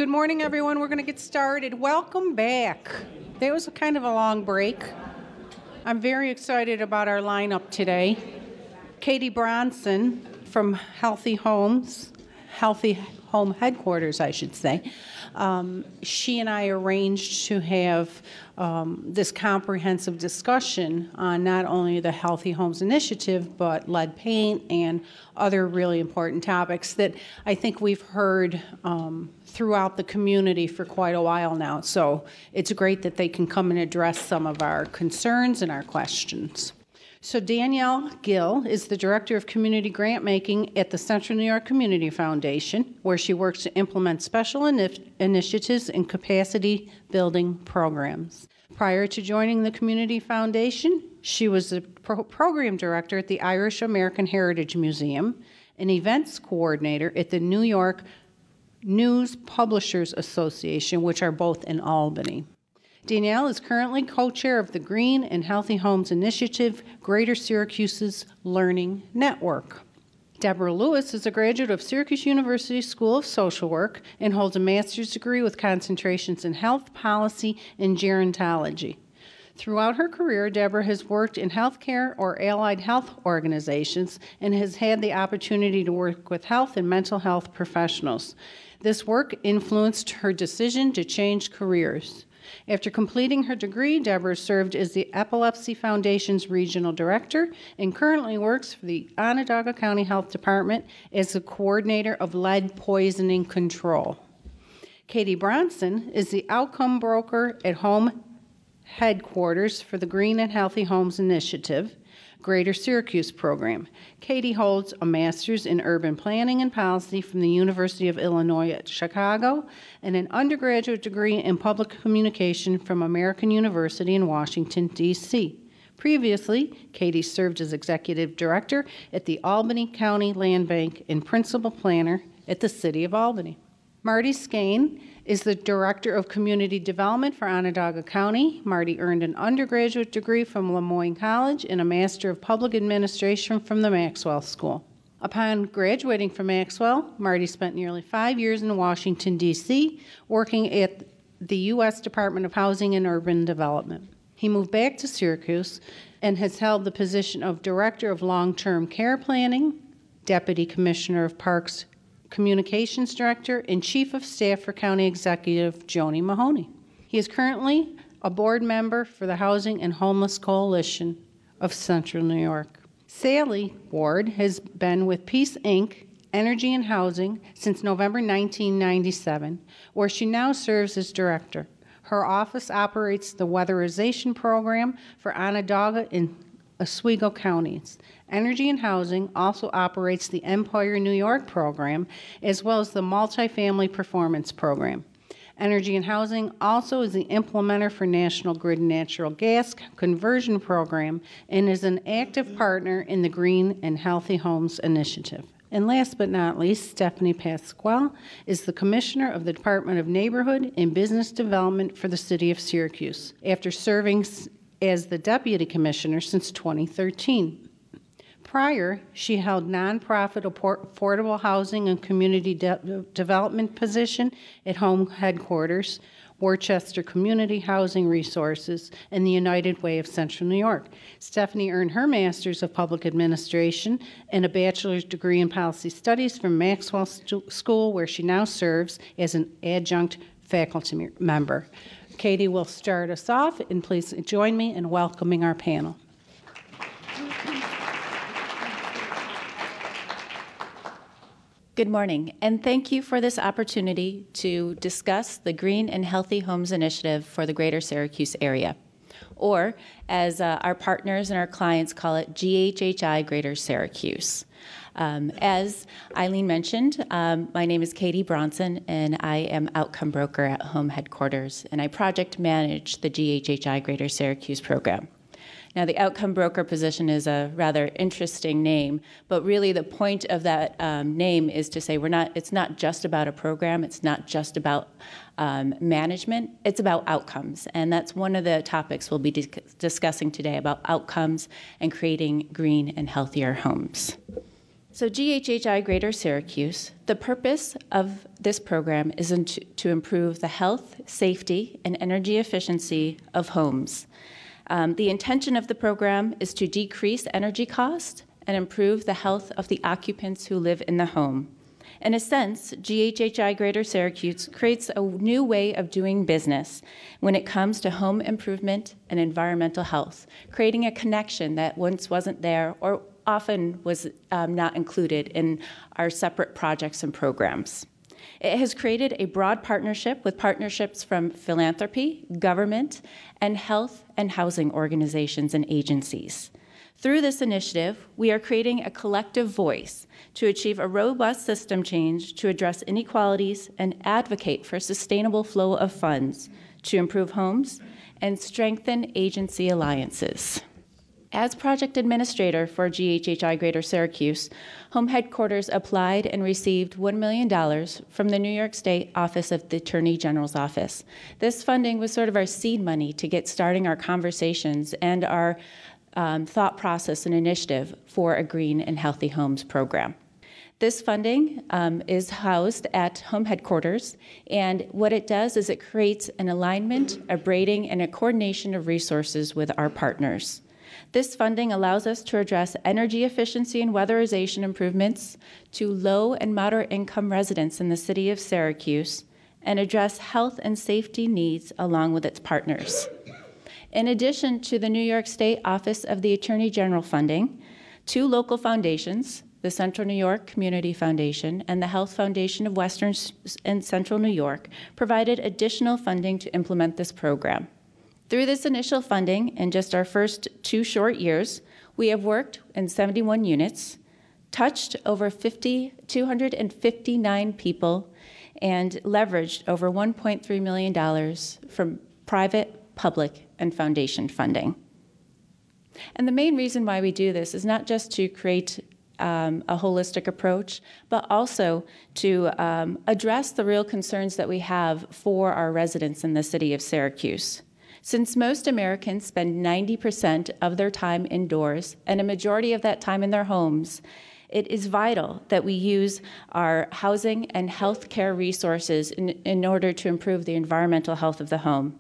Good morning, everyone. We're going to get started. Welcome back. That was kind of a long break. I'm very excited about our lineup today. Katie Bronson from Healthy Home Headquarters, I should say. She and I arranged to have this comprehensive discussion on not only the Healthy Homes Initiative, but lead paint and other really important topics that I think we've heard throughout the community for quite a while now. So it's great that they can come and address some of our concerns and our questions. So Danielle Gill is the Director of Community Grant Making at the Central New York Community Foundation, where she works to implement special initiatives and capacity building programs. Prior to joining the Community Foundation, she was the Program Director at the Irish American Heritage Museum, an events coordinator at the New York News Publishers Association, which are both in Albany. Danielle is currently co-chair of the Green and Healthy Homes Initiative, Greater Syracuse's Learning Network. Deborah Lewis is a graduate of Syracuse University School of Social Work and holds a master's degree with concentrations in health policy and gerontology. Throughout her career, Deborah has worked in healthcare or allied health organizations and has had the opportunity to work with health and mental health professionals. This work influenced her decision to change careers. After completing her degree, Deborah served as the Epilepsy Foundation's regional director and currently works for the Onondaga County Health Department as the coordinator of lead poisoning control. Katie Bronson is the outcome broker at Home Headquarters for the Green and Healthy Homes Initiative, Greater Syracuse program. Katie holds a master's in urban planning and policy from the University of Illinois at Chicago and an undergraduate degree in public communication from American University in Washington, D.C. Previously, Katie served as executive director at the Albany County Land Bank and principal planner at the City of Albany. Marty Skane is the Director of Community Development for Onondaga County. Marty earned an undergraduate degree from Lemoyne College and a Master of Public Administration from the Maxwell School. Upon graduating from Maxwell, Marty spent nearly 5 years in Washington, D.C., working at the U.S. Department of Housing and Urban Development. He moved back to Syracuse and has held the position of Director of Long-Term Care Planning, Deputy Commissioner of Parks Communications Director, and Chief of Staff for County Executive Joni Mahoney. He is currently a board member for the Housing and Homeless Coalition of Central New York. Sally Ward has been with Peace Inc., Energy and Housing, since November 1997, where she now serves as director. Her office operates the weatherization program for Onondaga and Oswego counties. Energy and Housing also operates the Empire New York program, as well as the Multifamily Performance program. Energy and Housing also is the implementer for National Grid Natural Gas Conversion Program and is an active partner in the Green and Healthy Homes Initiative. And last but not least, Stephanie Pasquale is the Commissioner of the Department of Neighborhood and Business Development for the City of Syracuse, after serving as the Deputy Commissioner since 2013. Prior, she held nonprofit affordable housing and community development position at Home Headquarters, Worcester Community Housing Resources, and the United Way of Central New York. Stephanie earned her Master's of Public Administration and a bachelor's degree in Policy Studies from Maxwell School, where she now serves as an adjunct faculty member. Katie will start us off, and please join me in welcoming our panel. Good morning, and thank you for this opportunity to discuss the Green and Healthy Homes Initiative for the Greater Syracuse area, or as our partners and our clients call it, GHHI Greater Syracuse. As Eileen mentioned, my name is Katie Bronson, and I am outcome broker at Home Headquarters, and I project manage the GHHI Greater Syracuse program. Now, the outcome broker position is a rather interesting name, but really the point of that name is to say it's not just about a program, it's not just about management, it's about outcomes. And that's one of the topics we'll be discussing today, about outcomes and creating green and healthier homes. So GHHI Greater Syracuse, the purpose of this program is to improve the health, safety, and energy efficiency of homes. The intention of the program is to decrease energy costs and improve the health of the occupants who live in the home. In a sense, GHHI Greater Syracuse creates a new way of doing business when it comes to home improvement and environmental health, creating a connection that once wasn't there or often was not included in our separate projects and programs. It has created a broad partnership with partnerships from philanthropy, government, and health and housing organizations and agencies. Through this initiative, we are creating a collective voice to achieve a robust system change to address inequalities and advocate for sustainable flow of funds to improve homes and strengthen agency alliances. As project administrator for GHHI Greater Syracuse, Home Headquarters applied and received $1 million from the New York State Office of the Attorney General's Office. This funding was sort of our seed money to get starting our conversations and our thought process and initiative for a Green and Healthy Homes program. This funding is housed at Home Headquarters, and what it does is it creates an alignment, a braiding, and a coordination of resources with our partners. This funding allows us to address energy efficiency and weatherization improvements to low and moderate income residents in the city of Syracuse and address health and safety needs along with its partners. In addition to the New York State Office of the Attorney General funding, 2 local foundations, the Central New York Community Foundation and the Health Foundation of Western and Central New York, provided additional funding to implement this program. Through this initial funding, in just our first 2 short years, we have worked in 71 units, touched over 259 people, and leveraged over $1.3 million from private, public, and foundation funding. And the main reason why we do this is not just to create a holistic approach, but also to address the real concerns that we have for our residents in the city of Syracuse. Since most Americans spend 90% of their time indoors and a majority of that time in their homes, it is vital that we use our housing and health care resources in order to improve the environmental health of the home.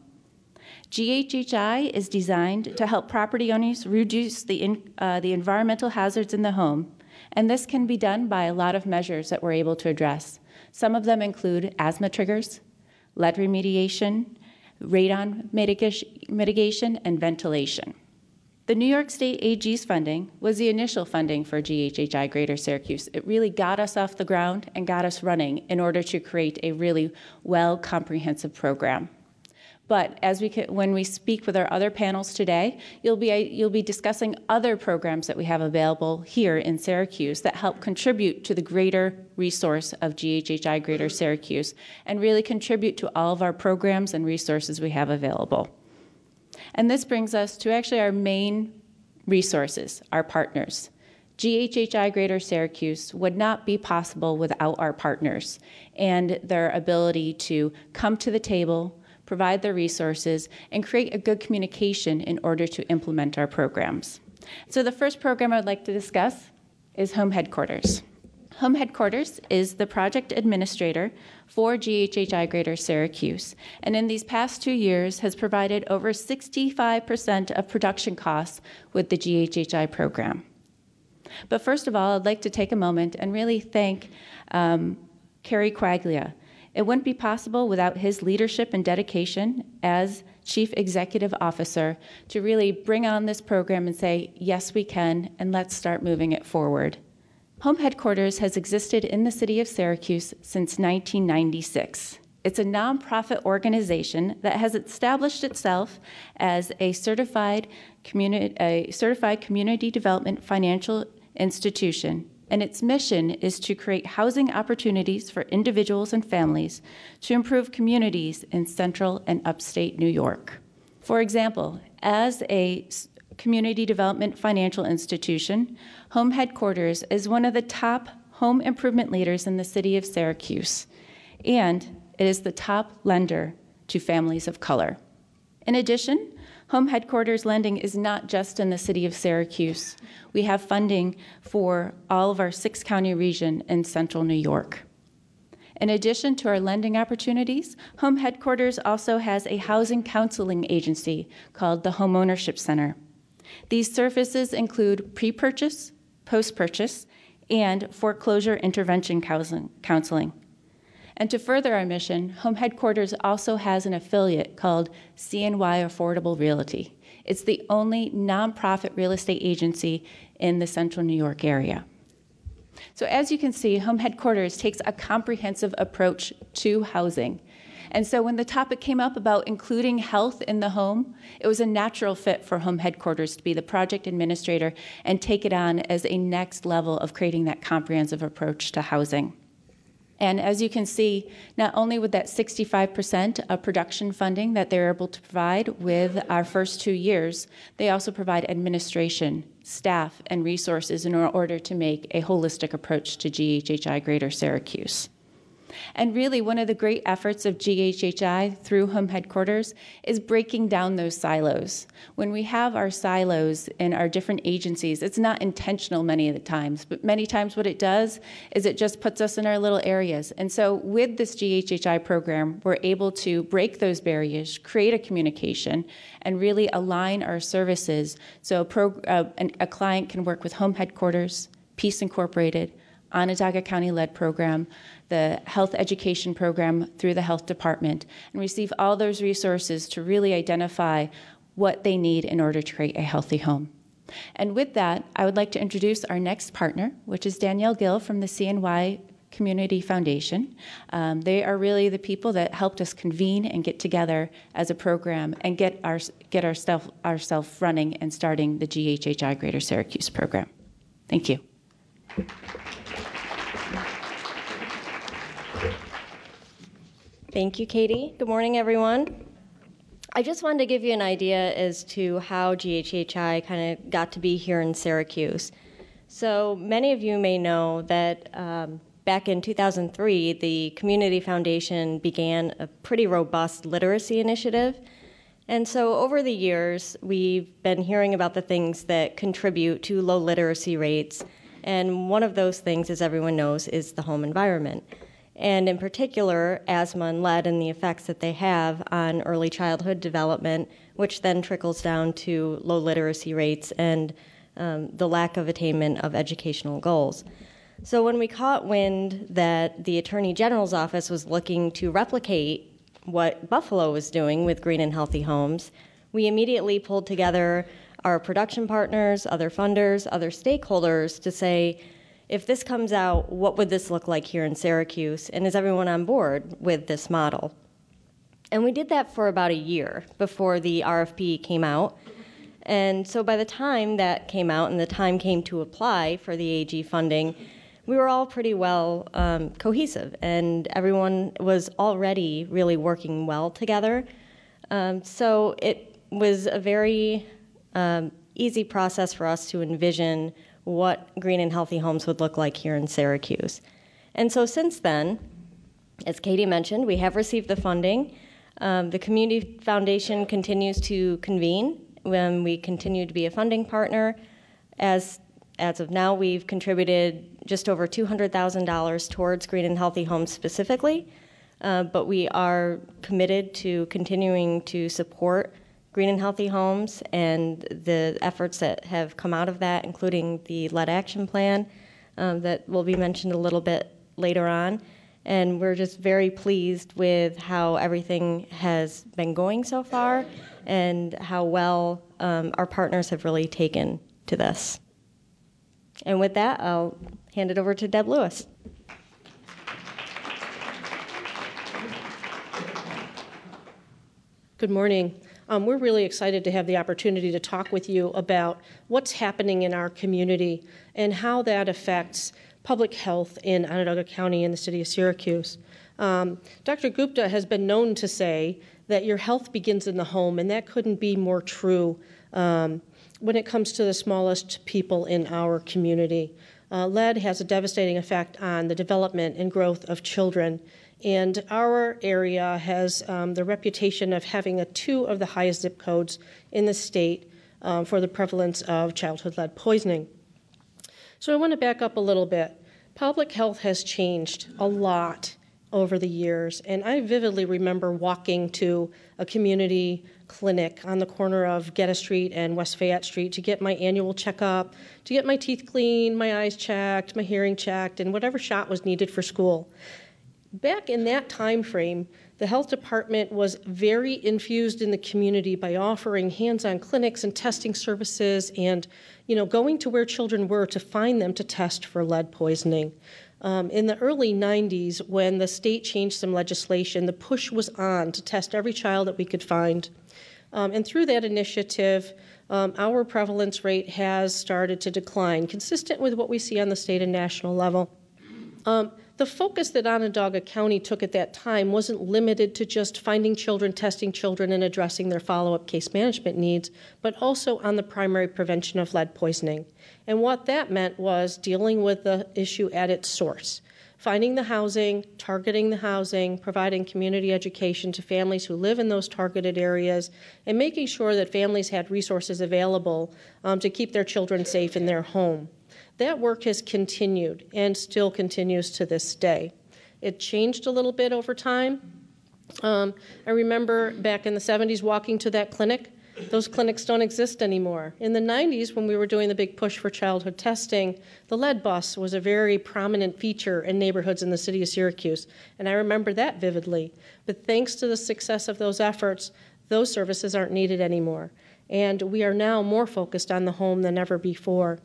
GHHI is designed to help property owners reduce the environmental hazards in the home, and this can be done by a lot of measures that we're able to address. Some of them include asthma triggers, lead remediation, radon mitigation, and ventilation. The New York State AG's funding was the initial funding for GHHI Greater Syracuse. It really got us off the ground and got us running in order to create a really well comprehensive program. But when we speak with our other panels today, you'll be discussing other programs that we have available here in Syracuse that help contribute to the greater resource of GHHI Greater Syracuse and really contribute to all of our programs and resources we have available. And this brings us to actually our main resources, our partners. GHHI Greater Syracuse would not be possible without our partners and their ability to come to the table, provide their resources, and create a good communication in order to implement our programs. So the first program I'd like to discuss is Home Headquarters. Home Headquarters is the project administrator for GHHI Greater Syracuse, and in these past 2 years has provided over 65% of production costs with the GHHI program. But first of all, I'd like to take a moment and really thank Kerry Quaglia. It wouldn't be possible without his leadership and dedication as Chief Executive Officer to really bring on this program and say, yes, we can, and let's start moving it forward. Home Headquarters has existed in the city of Syracuse since 1996. It's a nonprofit organization that has established itself as a certified community development financial institution, and its mission is to create housing opportunities for individuals and families to improve communities in central and upstate New York. For example, as a community development financial institution, Home Headquarters is one of the top home improvement leaders in the city of Syracuse, and it is the top lender to families of color. In addition, Home headquarters lending is not just in the city of Syracuse. We have funding for all of our 6-county region in central New York. In addition to our lending opportunities, Home Headquarters also has a housing counseling agency called the Homeownership Center. These services include pre-purchase, post-purchase, and foreclosure intervention counseling. And to further our mission, Home Headquarters also has an affiliate called CNY Affordable Realty. It's the only nonprofit real estate agency in the central New York area. So as you can see, Home Headquarters takes a comprehensive approach to housing. And so when the topic came up about including health in the home, it was a natural fit for Home Headquarters to be the project administrator and take it on as a next level of creating that comprehensive approach to housing. And as you can see, not only with that 65% of production funding that they're able to provide with our first 2 years, they also provide administration, staff, and resources in order to make a holistic approach to GHHI Greater Syracuse. And really, one of the great efforts of GHHI through Home Headquarters is breaking down those silos. When we have our silos in our different agencies, it's not intentional many of the times, but many times what it does is it just puts us in our little areas. And so with this GHHI program, we're able to break those barriers, create a communication, and really align our services so a client can work with Home Headquarters, Peace Incorporated, Onondaga County-led program, the health education program through the health department, and receive all those resources to really identify what they need in order to create a healthy home. And with that, I would like to introduce our next partner, which is Danielle Gill from the CNY Community Foundation. They are really the people that helped us convene and get together as a program and get ourselves running and starting the GHHI Greater Syracuse program. Thank you. Thank you, Katie. Good morning, everyone. I just wanted to give you an idea as to how GHHI kind of got to be here in Syracuse. So many of you may know that back in 2003, the Community Foundation began a pretty robust literacy initiative. And so over the years, we've been hearing about the things that contribute to low literacy rates. And one of those things, as everyone knows, is the home environment. And in particular, asthma and lead and the effects that they have on early childhood development, which then trickles down to low literacy rates and the lack of attainment of educational goals. So when we caught wind that the Attorney General's office was looking to replicate what Buffalo was doing with green and healthy homes, we immediately pulled together our production partners, other funders, other stakeholders to say, if this comes out, what would this look like here in Syracuse? And is everyone on board with this model? And we did that for about a year before the RFP came out. And so by the time that came out and the time came to apply for the AG funding, we were all pretty well cohesive, and everyone was already really working well together. So it was a very easy process for us to envision what green and healthy homes would look like here in Syracuse. And so since then, as Katie mentioned, we have received the funding. The Community Foundation continues to convene when we continue to be a funding partner. As of now, we've contributed just over $200,000 towards green and healthy homes specifically, but we are committed to continuing to support green and healthy homes and the efforts that have come out of that, including the lead action plan that will be mentioned a little bit later on. And we're just very pleased with how everything has been going so far and how well our partners have really taken to this. And with that, I'll hand it over to Deb Lewis. Good morning. We're really excited to have the opportunity to talk with you about what's happening in our community and how that affects public health in Onondaga County and the city of Syracuse. Dr. Gupta has been known to say that your health begins in the home, and that couldn't be more true when it comes to the smallest people in our community. Lead has a devastating effect on the development and growth of children, And our area has the reputation of having two of the highest zip codes in the state for the prevalence of childhood lead poisoning. So I want to back up a little bit. Public health has changed a lot over the years, and I vividly remember walking to a community clinic on the corner of Geddes Street and West Fayette Street to get my annual checkup, to get my teeth cleaned, my eyes checked, my hearing checked, and whatever shot was needed for school. Back in that time frame, the health department was very infused in the community by offering hands-on clinics and testing services and, going to where children were to find them to test for lead poisoning. In the early 90s, when the state changed some legislation, the push was on to test every child that we could find. And through that initiative, our prevalence rate has started to decline, consistent with what we see on the state and national level. The focus that Onondaga County took at that time wasn't limited to just finding children, testing children, and addressing their follow-up case management needs, but also on the primary prevention of lead poisoning. And what that meant was dealing with the issue at its source, finding the housing, targeting the housing, providing community education to families who live in those targeted areas, and making sure that families had resources available to keep their children safe in their home. That work has continued and still continues to this day. It changed a little bit over time. I remember back in the 70s walking to that clinic. Those clinics don't exist anymore. In the 90s, when we were doing the big push for childhood testing, the lead bus was a very prominent feature in neighborhoods in the city of Syracuse, and I remember that vividly. But thanks to the success of those efforts, those services aren't needed anymore, and we are now more focused on the home than ever before.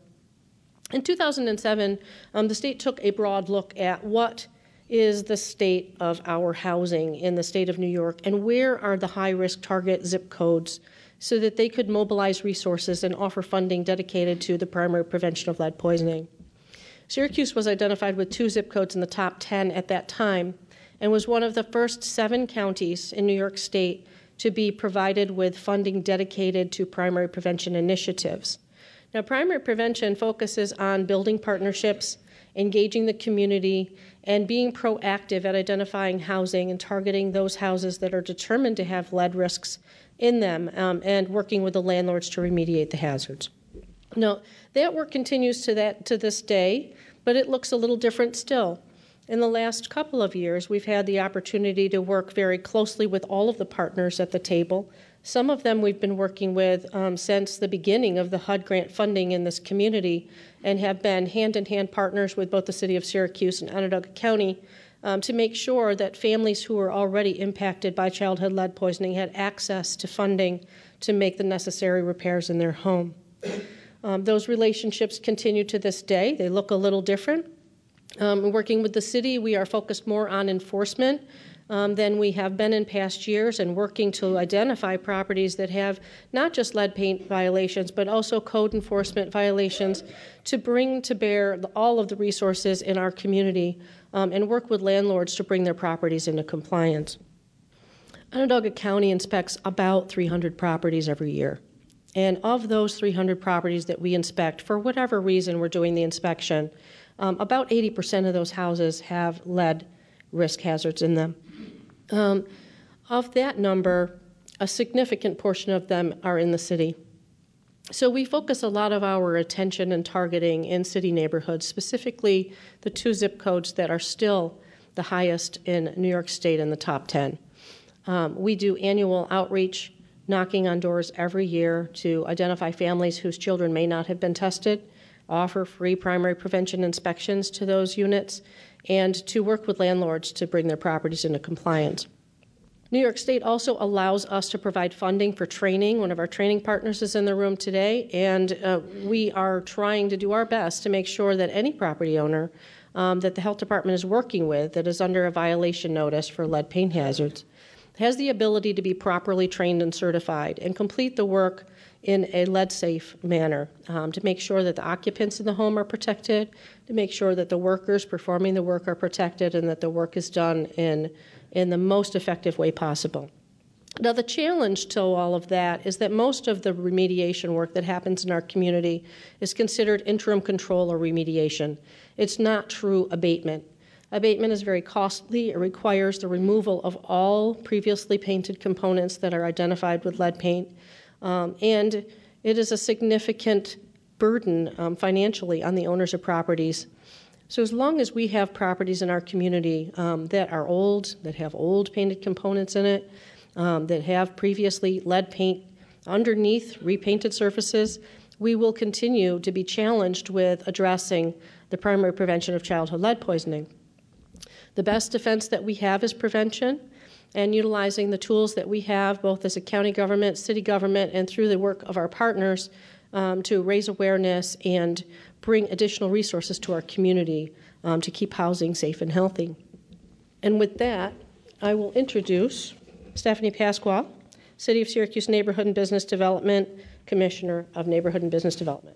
In 2007, the state took a broad look at what is the state of our housing in the state of New York and where are the high-risk target zip codes so that they could mobilize resources and offer funding dedicated to the primary prevention of lead poisoning. Syracuse was identified with 2 zip codes in the top 10 at that time and was one of the first 7 counties in New York State to be provided with funding dedicated to primary prevention initiatives. Now, primary prevention focuses on building partnerships, engaging the community, and being proactive at identifying housing and targeting those houses that are determined to have lead risks in them and working with the landlords to remediate the hazards. Now, that work continues to this day, but it looks a little different still. In the last couple of years, we've had the opportunity to work very closely with all of the partners at the table. Some of them we've been working with since the beginning of the HUD grant funding in this community and have been hand-in-hand partners with both the City of Syracuse and Onondaga County to make sure that families who were already impacted by childhood lead poisoning had access to funding to make the necessary repairs in their home. Those relationships continue to this day. They look a little different. Working with the city, we are focused more on enforcement than we have been in past years and working to identify properties that have not just lead paint violations, but also code enforcement violations to bring to bear all of the resources in our community and work with landlords to bring their properties into compliance. Onondaga County inspects about 300 properties every year. And of those 300 properties that we inspect, for whatever reason we're doing the inspection, about 80% of those houses have lead risk hazards in them. Of that number, a significant portion of them are in the city. So we focus a lot of our attention and targeting in city neighborhoods, specifically the 2 zip codes that are still the highest in New York State in the top 10. We do annual outreach, knocking on doors every year to identify families whose children may not have been tested, offer free primary prevention inspections to those units, and to work with landlords to bring their properties into compliance. New York State also allows us to provide funding for training. One of our training partners is in the room today, and we are trying to do our best to make sure that any property owner that the health department is working with that is under a violation notice for lead paint hazards has the ability to be properly trained and certified and complete the work in a lead-safe manner to make sure that the occupants in the home are protected, to make sure that the workers performing the work are protected, and that the work is done in the most effective way possible. Now, the challenge to all of that is that most of the remediation work that happens in our community is considered interim control or remediation. It's not true abatement. Abatement is very costly. It requires the removal of all previously painted components that are identified with lead paint, and it is a significant burden financially on the owners of properties. So as long as we have properties in our community that are old, that have old painted components in it, that have previously lead paint underneath repainted surfaces, we will continue to be challenged with addressing the primary prevention of childhood lead poisoning. The best defense that we have is prevention, and utilizing the tools that we have both as a county government, city government, and through the work of our partners to raise awareness and bring additional resources to our community to keep housing safe and healthy. And with that, I will introduce Stephanie Pasqua, City of Syracuse Neighborhood and Business Development Commissioner of Neighborhood and Business Development.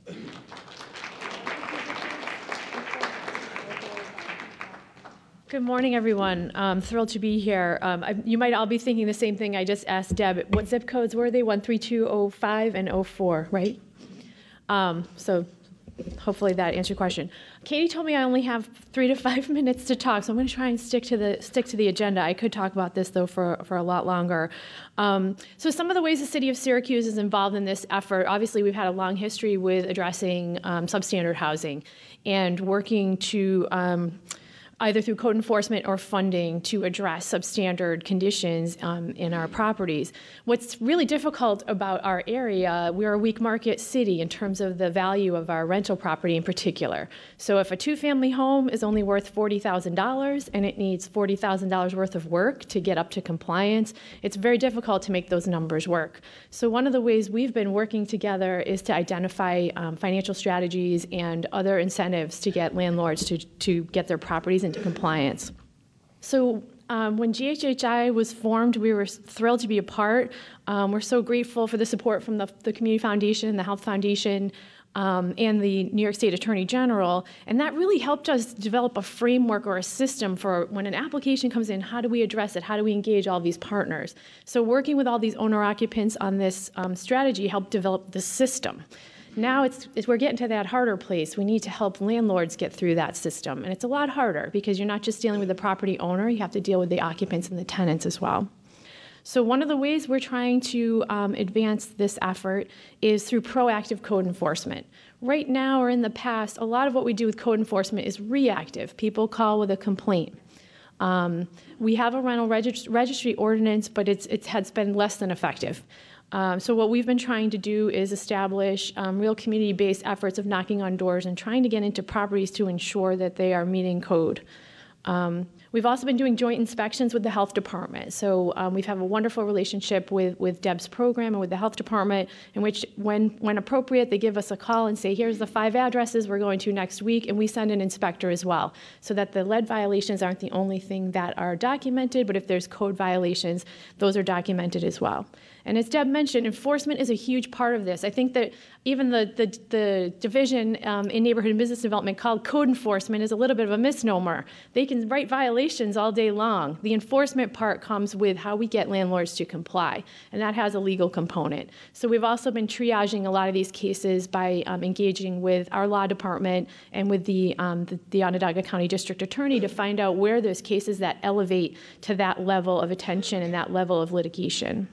Good morning, everyone. I'm thrilled to be here. You might all be thinking the same thing I just asked Deb. What zip codes were they? 13205 and 04, right? So hopefully that answered your question. Katie told me I only have 3 to 5 minutes to talk, so I'm going to try and stick to the agenda. I could talk about this though for a lot longer. So some of the ways the City of Syracuse is involved in this effort. Obviously, we've had a long history with addressing substandard housing and working to either through code enforcement or funding to address substandard conditions in our properties. What's really difficult about our area, we're a weak market city in terms of the value of our rental property in particular. So if a two-family home is only worth $40,000 and it needs $40,000 worth of work to get up to compliance, it's very difficult to make those numbers work. So one of the ways we've been working together is to identify financial strategies and other incentives to get landlords to get their properties into compliance. So when GHHI was formed, we were thrilled to be a part. We're so grateful for the support from the Community Foundation, the Health Foundation, and the New York State Attorney General. And that really helped us develop a framework or a system for when an application comes in, how do we address it? How do we engage all these partners? So working with all these owner-occupants on this strategy helped develop the system. Now we're getting to that harder place. We need to help landlords get through that system. And it's a lot harder because you're not just dealing with the property owner, you have to deal with the occupants and the tenants as well. So one of the ways we're trying to advance this effort is through proactive code enforcement. Right now or in the past, a lot of what we do with code enforcement is reactive. People call with a complaint. We have a rental registry ordinance, but it has been less than effective. So what we've been trying to do is establish real community-based efforts of knocking on doors and trying to get into properties to ensure that they are meeting code. We've also been doing joint inspections with the health department. So we've had a wonderful relationship with Deb's program and with the health department, in which when appropriate, they give us a call and say, here's the 5 addresses we're going to next week, and we send an inspector as well, so that the lead violations aren't the only thing that are documented, but if there's code violations, those are documented as well. And as Deb mentioned, enforcement is a huge part of this. I think that even the division in neighborhood and business development called code enforcement is a little bit of a misnomer. They can write violations all day long. The enforcement part comes with how we get landlords to comply, and that has a legal component. So we've also been triaging a lot of these cases by engaging with our law department and with the Onondaga County District Attorney to find out where there's cases that elevate to that level of attention and that level of litigation.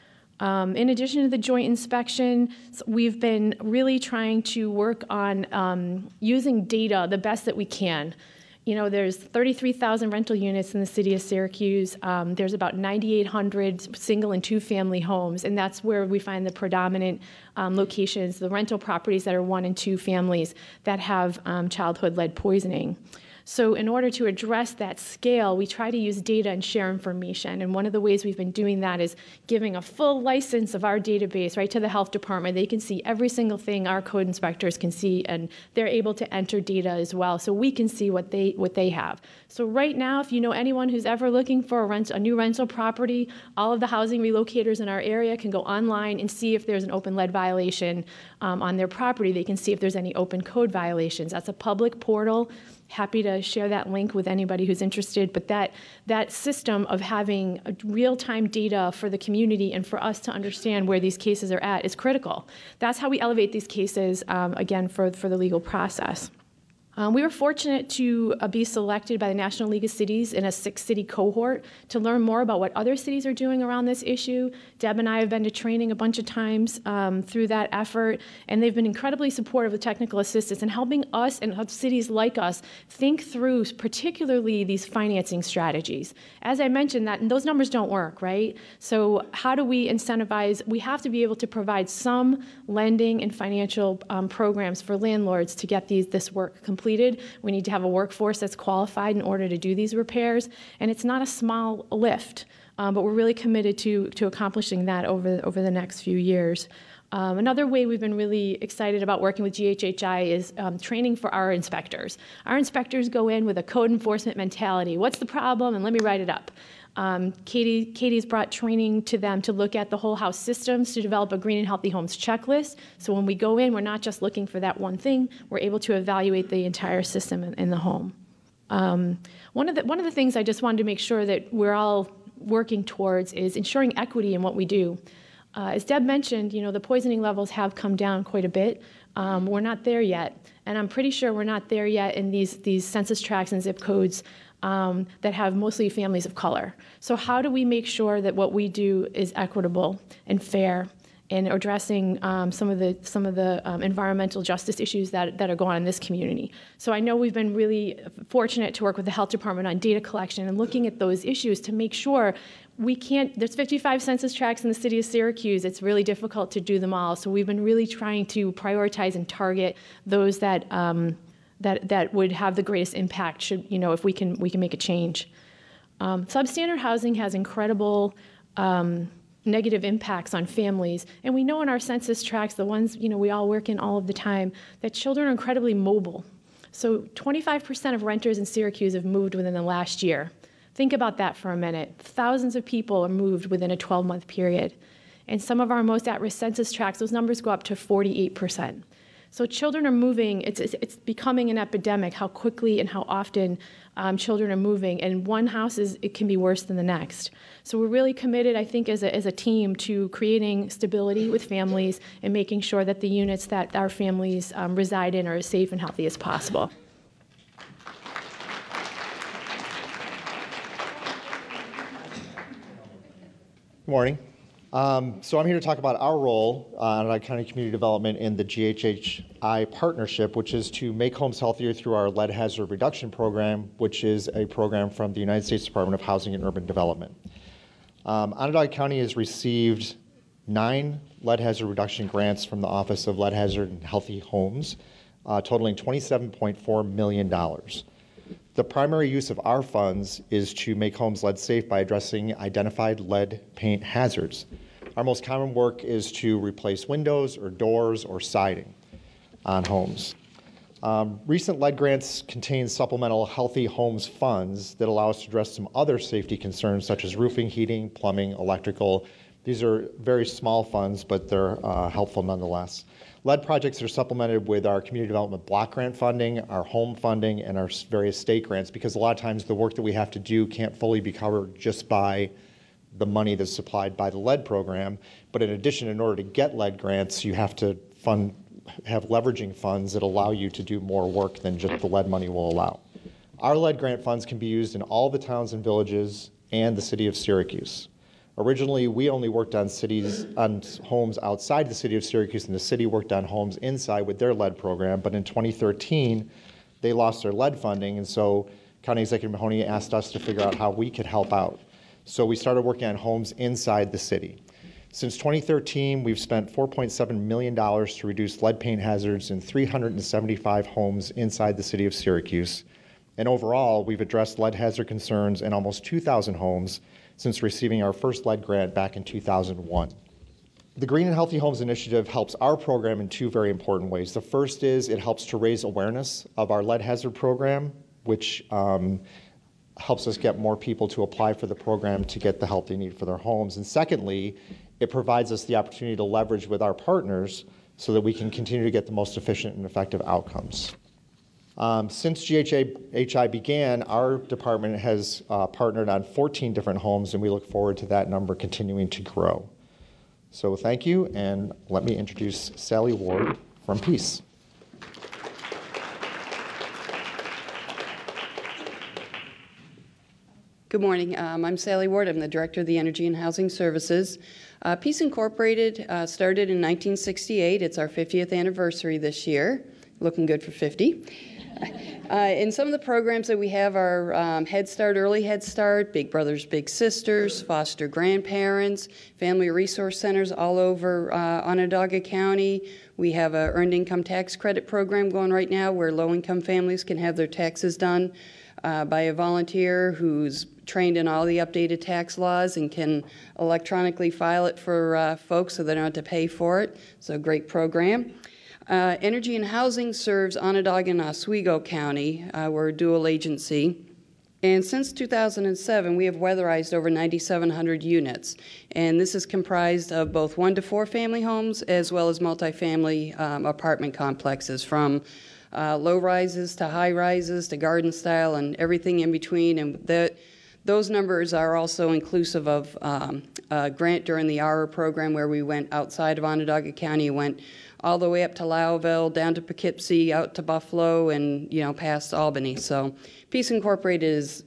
In addition to the joint inspection, we've been really trying to work on using data the best that we can. You know, there's 33,000 rental units in the city of Syracuse. There's about 9,800 single and two-family homes, and that's where we find the predominant locations, the rental properties that are 1 and 2 families that have childhood lead poisoning. So in order to address that scale, we try to use data and share information. And one of the ways we've been doing that is giving a full license of our database right to the health department. They can see every single thing our code inspectors can see, and they're able to enter data as well, so we can see what they have. So right now, if you know anyone who's ever looking for a new rental property, all of the housing relocators in our area can go online and see if there's an open lead violation on their property. They can see if there's any open code violations. That's a public portal. Happy to share that link with anybody who's interested, but that system of having real-time data for the community and for us to understand where these cases are at is critical. That's how we elevate these cases, again, for the legal process. We were fortunate to be selected by the National League of Cities in a 6-city cohort to learn more about what other cities are doing around this issue. Deb and I have been to training a bunch of times through that effort, and they've been incredibly supportive with technical assistance and helping us and cities like us think through particularly these financing strategies. As I mentioned, those numbers don't work, right? So how do we incentivize? We have to be able to provide some lending and financial programs for landlords to get this work completed. We need to have a workforce that's qualified in order to do these repairs, and it's not a small lift, but we're really committed to accomplishing that over the next few years. Another way we've been really excited about working with GHHI is training for our inspectors. Our inspectors go in with a code enforcement mentality. What's the problem? And let me write it up. Katie's brought training to them to look at the whole house systems to develop a green and healthy homes checklist. So when we go in, we're not just looking for that one thing. We're able to evaluate the entire system in the home. One of the things I just wanted to make sure that we're all working towards is ensuring equity in what we do. As Deb mentioned, the poisoning levels have come down quite a bit. We're not there yet, and I'm pretty sure we're not there yet in these census tracts and zip codes that have mostly families of color. So how do we make sure that what we do is equitable and fair in addressing some of the environmental justice issues that are going on in this community? So I know we've been really fortunate to work with the health department on data collection and looking at those issues to make sure there's 55 census tracts in the city of Syracuse. It's really difficult to do them all. So we've been really trying to prioritize and target those that would have the greatest impact if we can make a change. Substandard housing has incredible negative impacts on families, and we know in our census tracts, the ones we all work in all of the time, that children are incredibly mobile. So 25% of renters in Syracuse have moved within the last year. Think about that for a minute. Thousands of people are moved within a 12-month period. And some of our most at-risk census tracts, those numbers go up to 48%. So children are moving. It's becoming an epidemic how quickly and how often children are moving. And one house it can be worse than the next. So we're really committed, I think, as a team to creating stability with families and making sure that the units that our families reside in are as safe and healthy as possible. Good morning. So I'm here to talk about our role in Onondaga County Community Development in the GHHI partnership, which is to make homes healthier through our lead hazard reduction program, which is a program from the United States Department of Housing and Urban Development. Onondaga County has received 9 lead hazard reduction grants from the Office of Lead Hazard and Healthy Homes, totaling $27.4 million. The primary use of our funds is to make homes lead safe by addressing identified lead paint hazards. Our most common work is to replace windows or doors or siding on homes. Recent lead grants contain supplemental Healthy Homes funds that allow us to address some other safety concerns such as roofing, heating, plumbing, electrical. These are very small funds, but they're helpful nonetheless. Lead projects are supplemented with our community development block grant funding, our home funding, and our various state grants, because a lot of times the work that we have to do can't fully be covered just by the money that's supplied by the lead program. But in addition, in order to get lead grants, you have to have leveraging funds that allow you to do more work than just the lead money will allow. Our lead grant funds can be used in all the towns and villages and the city of Syracuse. Originally, we only worked on homes outside the city of Syracuse, and the city worked on homes inside with their lead program. But in 2013, they lost their lead funding, and so County Executive Mahoney asked us to figure out how we could help out. So we started working on homes inside the city. Since 2013, we've spent $4.7 million to reduce lead paint hazards in 375 homes inside the city of Syracuse. And overall, we've addressed lead hazard concerns in almost 2,000 homes since receiving our first lead grant back in 2001. The Green and Healthy Homes Initiative helps our program in 2 very important ways. The first is it helps to raise awareness of our lead hazard program, which helps us get more people to apply for the program to get the help they need for their homes. And secondly, it provides us the opportunity to leverage with our partners so that we can continue to get the most efficient and effective outcomes. Since GHHI began, our department has partnered on 14 different homes, and we look forward to that number continuing to grow. So thank you, and let me introduce Sally Ward from Peace. Good morning. I'm Sally Ward. I'm the Director of the Energy and Housing Services. Peace Incorporated started in 1968. It's our 50th anniversary this year. Looking good for 50. And some of the programs that we have are Head Start, Early Head Start, Big Brothers, Big Sisters, foster grandparents, family resource centers all over Onondaga County. We have an earned income tax credit program going right now where low-income families can have their taxes done by a volunteer who's trained in all the updated tax laws and can electronically file it for folks so they don't have to pay for it. So a great program. Energy and Housing serves Onondaga and Oswego County. We're a dual agency. And since 2007, we have weatherized over 9,700 units. And this is comprised of both 1 to 4 family homes as well as multifamily apartment complexes, from low rises to high rises to garden style and everything in between. And those numbers are also inclusive of a grant during the ARA program where we went outside of Onondaga County, went all the way up to Lowville, down to Poughkeepsie, out to Buffalo, and past Albany. So Peace Incorporated is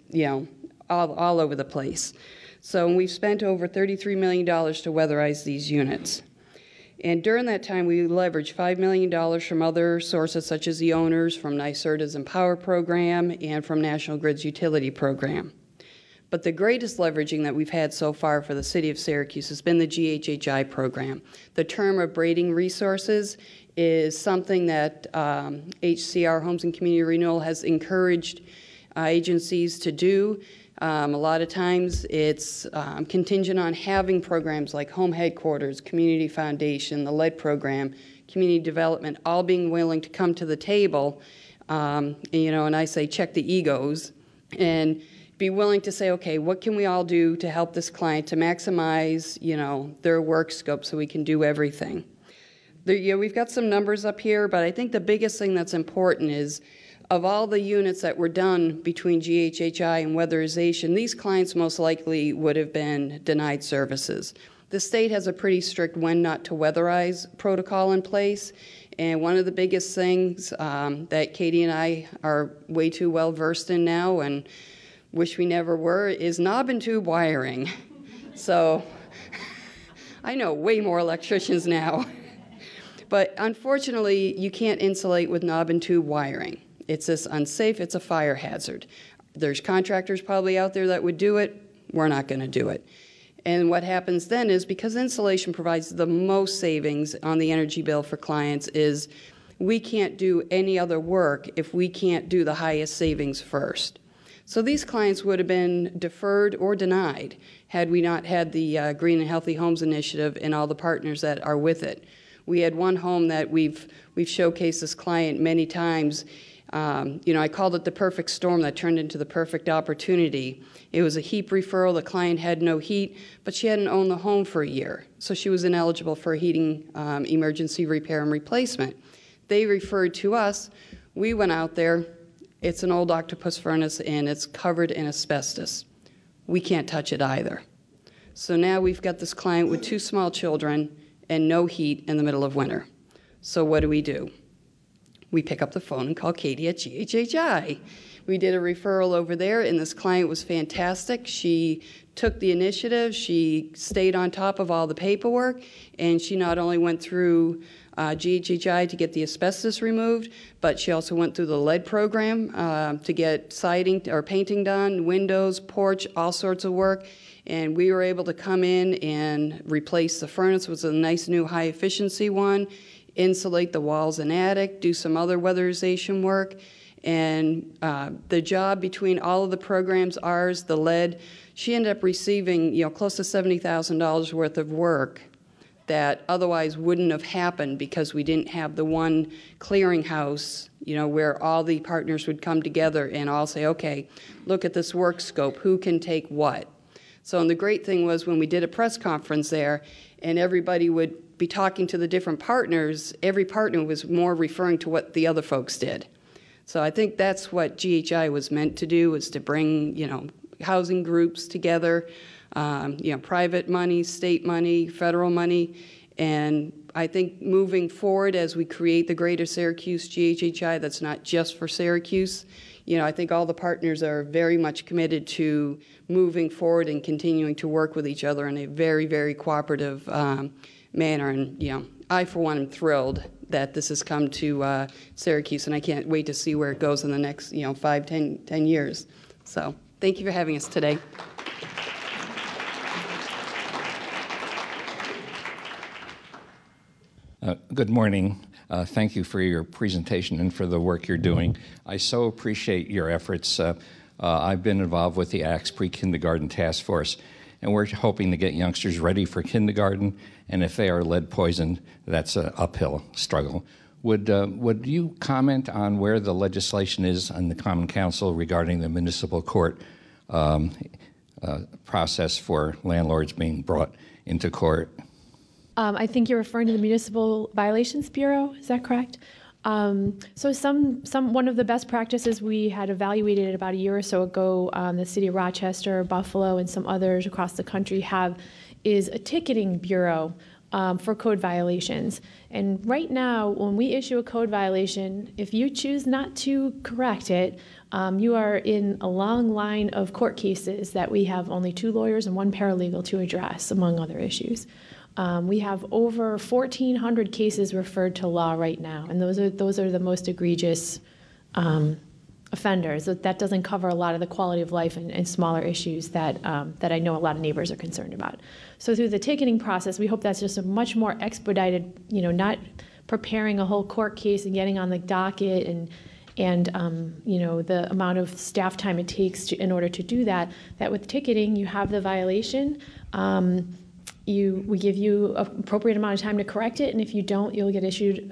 all over the place. So we've spent over $33 million to weatherize these units. And during that time, we leveraged $5 million from other sources such as the owners, from NYSERDA's Empower program, and from National Grid's utility program. But the greatest leveraging that we've had so far for the City of Syracuse has been the GHHI program. The term of braiding resources is something that HCR, Homes and Community Renewal, has encouraged agencies to do. A lot of times it's contingent on having programs like Home Headquarters, Community Foundation, the LED program, Community Development, all being willing to come to the table, and I say check the egos, and be willing to say, okay, what can we all do to help this client to maximize, their work scope so we can do everything. We've got some numbers up here, but I think the biggest thing that's important is, of all the units that were done between GHHI and weatherization, these clients most likely would have been denied services. The state has a pretty strict when not to weatherize protocol in place, and one of the biggest things that Katie and I are way too well versed in now, and wish we never were, is knob and tube wiring. So I know way more electricians now. But unfortunately, you can't insulate with knob and tube wiring. It's just unsafe. It's a fire hazard. There's contractors probably out there that would do it. We're not going to do it. And what happens then is, because insulation provides the most savings on the energy bill for clients, is we can't do any other work if we can't do the highest savings first. So these clients would have been deferred or denied had we not had the Green and Healthy Homes Initiative and all the partners that are with it. We had one home that we've showcased this client many times. I called it the perfect storm that turned into the perfect opportunity. It was a HEAP referral. The client had no heat, but she hadn't owned the home for a year, so she was ineligible for a heating emergency repair and replacement. They referred to us. We went out there. It's an old octopus furnace, and it's covered in asbestos. We can't touch it either. So now we've got this client with 2 small children and no heat in the middle of winter. So what do? We pick up the phone and call Katie at GHHI. We did a referral over there, and this client was fantastic. She took the initiative. She stayed on top of all the paperwork, and she not only went through GHHI to get the asbestos removed, but she also went through the LED program to get siding or painting done, windows, porch, all sorts of work. And we were able to come in and replace the furnace. It was a nice new high efficiency one, insulate the walls and attic, do some other weatherization work. And the job between all of the programs, ours, the LED, she ended up receiving close to $70,000 worth of work that otherwise wouldn't have happened because we didn't have the one clearinghouse, where all the partners would come together and all say, okay, look at this work scope, who can take what? So, and the great thing was when we did a press conference there and everybody would be talking to the different partners, every partner was more referring to what the other folks did. So I think that's what GHI was meant to do, was to bring, housing groups together, private money, state money, federal money. And I think moving forward as we create the Greater Syracuse GHHI, that's not just for Syracuse, I think all the partners are very much committed to moving forward and continuing to work with each other in a very, very cooperative manner. And, I, for one, am thrilled that this has come to Syracuse, and I can't wait to see where it goes in the next, 5, 10 years. So thank you for having us today. Good morning. Thank you for your presentation and for the work you're doing. I so appreciate your efforts. I've been involved with the ACTS Pre-Kindergarten Task Force, and we're hoping to get youngsters ready for kindergarten, and if they are lead poisoned, that's an uphill struggle. Would you comment on where the legislation is on the Common Council regarding the municipal court process for landlords being brought into court? I think you're referring to the Municipal Violations Bureau. Is that correct? So one of the best practices we had evaluated about a year or so ago, the city of Rochester, Buffalo, and some others across the country is a ticketing bureau for code violations. And right now, when we issue a code violation, if you choose not to correct it, you are in a long line of court cases that we have only 2 lawyers and 1 paralegal to address, among other issues. We have over 1,400 cases referred to law right now, and those are the most egregious offenders. That doesn't cover a lot of the quality of life and smaller issues that I know a lot of neighbors are concerned about. So through the ticketing process, we hope that's just a much more expedited, not preparing a whole court case and getting on the docket and the amount of staff time it takes in order to do that. That with ticketing, you have the violation. We give you an appropriate amount of time to correct it, and if you don't, you'll get issued,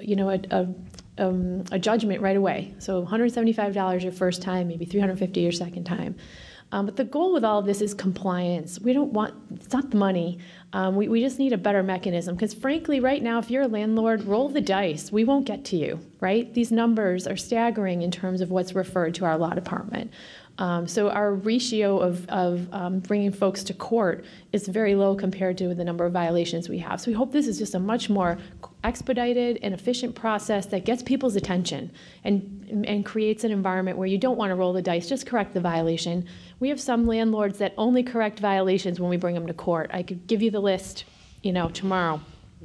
a judgment right away. So $175 your first time, maybe $350 your second time. But the goal with all of this is compliance. It's not the money. We just need a better mechanism, because frankly, right now, if you're a landlord, roll the dice. We won't get to you, right? These numbers are staggering in terms of what's referred to our law department. So our ratio of bringing folks to court is very low compared to the number of violations we have. So we hope this is just a much more expedited and efficient process that gets people's attention and creates an environment where you don't want to roll the dice, just correct the violation. We have some landlords that only correct violations when we bring them to court. I could give you the list, tomorrow.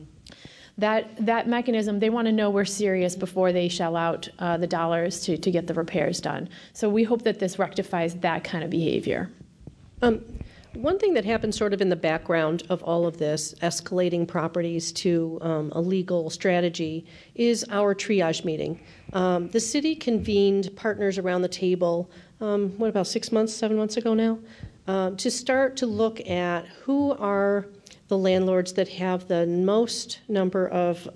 That mechanism, they want to know we're serious before they shell out the dollars to get the repairs done. So we hope that this rectifies that kind of behavior. One thing that happens sort of in the background of all of this, escalating properties to a legal strategy, is our triage meeting. The city convened partners around the table, about 7 months ago now, to start to look at who are the landlords that have the most number of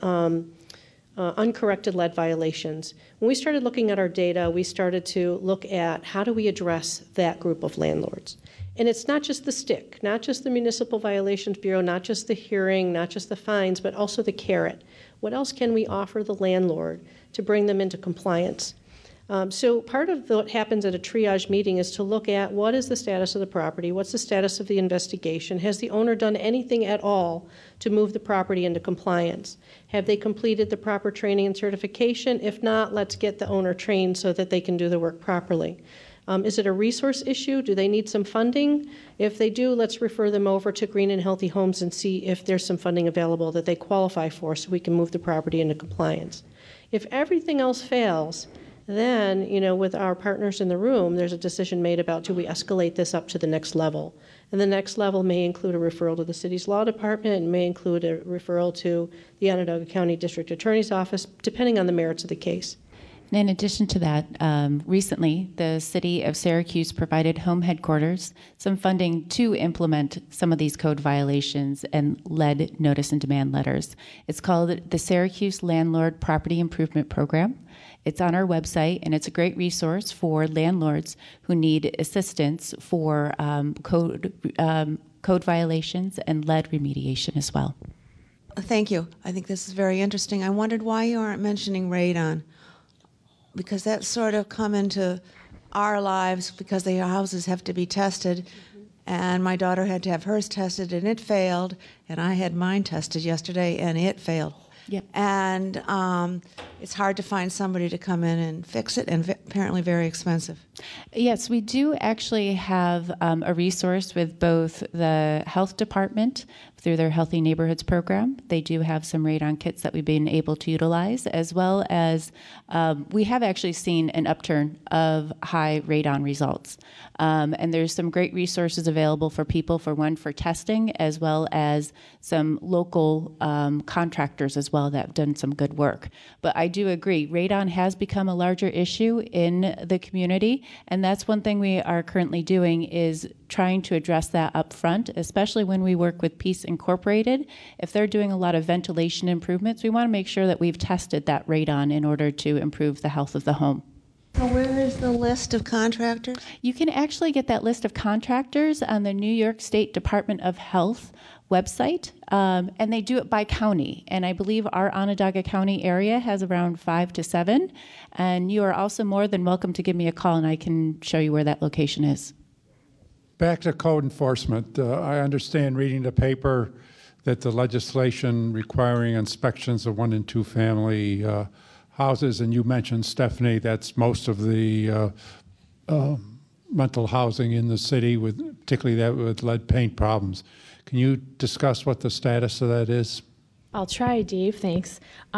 uncorrected lead violations. When we started looking at our data, we started to look at how do we address that group of landlords. And it's not just the stick, not just the Municipal Violations Bureau, not just the hearing, not just the fines, but also the carrot. What else can we offer the landlord to bring them into compliance? So part of what happens at a triage meeting is to look at what is the status of the property, what's the status of the investigation, has the owner done anything at all to move the property into compliance? Have they completed the proper training and certification? If not, let's get the owner trained so that they can do the work properly. Is it a resource issue? Do they need some funding? If they do, let's refer them over to Green and Healthy Homes and see if there's some funding available that they qualify for so we can move the property into compliance. If everything else fails, then, with our partners in the room, there's a decision made about do we escalate this up to the next level. And the next level may include a referral to the city's law department, and may include a referral to the Onondaga County District Attorney's Office, depending on the merits of the case. And in addition to that, recently the city of Syracuse provided home headquarters some funding to implement some of these code violations and lead notice and demand letters. It's called the Syracuse Landlord Property Improvement Program. It's on our website, and it's a great resource for landlords who need assistance for code violations and lead remediation as well. Thank you. I think this is very interesting. I wondered why you aren't mentioning radon, because that's sort of come into our lives because the houses have to be tested. And my daughter had to have hers tested, and it failed. And I had mine tested yesterday, and it failed. Yep. And it's hard to find somebody to come in and fix it, and apparently very expensive. Yes, we do actually have a resource with both the health department through their Healthy Neighborhoods program. They do have some radon kits that we've been able to utilize, as well as we have actually seen an upturn of high radon results. And there's some great resources available for people, for testing, as well as some local contractors as well that have done some good work. But I do agree, radon has become a larger issue in the community, and that's one thing we are currently doing is trying to address that up front, especially when we work with Peace Incorporated. If they're doing a lot of ventilation improvements, we want to make sure that we've tested that radon in order to improve the health of the home. So where is the list of contractors? You can actually get that list of contractors on the New York State Department of Health website, and they do it by county. And I believe our Onondaga County area has around 5 to 7. And you are also more than welcome to give me a call, and I can show you where that location is. Back to code enforcement. I understand reading the paper that the legislation requiring inspections of 1- and 2-family houses, and you mentioned, Stephanie, that's most of the rental housing in the city, particularly that with lead paint problems. Can you discuss what the status of that is? I'll try, Dave. Thanks.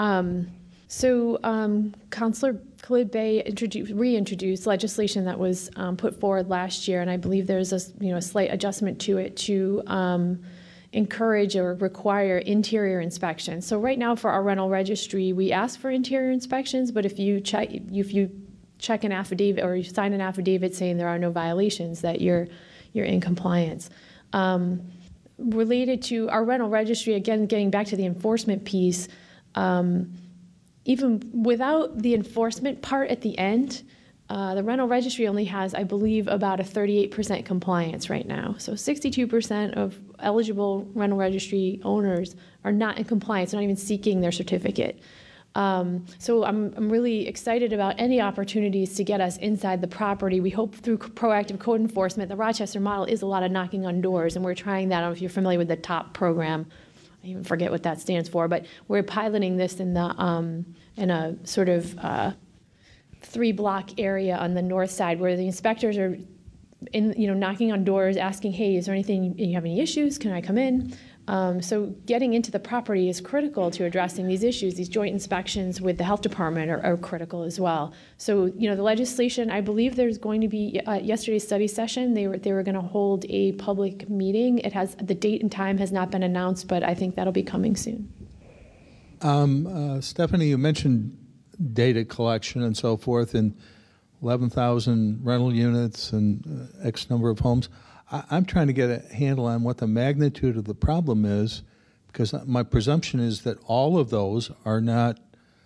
Councilor Khalid Bey reintroduced legislation that was put forward last year, and I believe there's a slight adjustment to it to encourage or require interior inspections. So right now for our rental registry, we ask for interior inspections, but if you check an affidavit or you sign an affidavit saying there are no violations, that you're in compliance. Related to our rental registry, again, getting back to the enforcement piece, even without the enforcement part at the end, the rental registry only has, I believe, about a 38% compliance right now. So 62% of eligible rental registry owners are not in compliance, not even seeking their certificate. So I'm really excited about any opportunities to get us inside the property. We hope through proactive code enforcement. The Rochester model is a lot of knocking on doors, and we're trying that. I don't know if you're familiar with the TOP program. I even forget what that stands for, but we're piloting this in a sort of 3-block area on the north side where the inspectors are knocking on doors, asking, hey, is there anything, you have any issues? Can I come in? So getting into the property is critical to addressing these issues. These joint inspections with the health department are critical as well. So, the legislation, I believe there's going to be, yesterday's study session, they were going to hold a public meeting. The date and time has not been announced, but I think that'll be coming soon. Stephanie, you mentioned data collection and so forth, and 11,000 rental units and X number of homes. I'm trying to get a handle on what the magnitude of the problem is, because my presumption is that all of those are not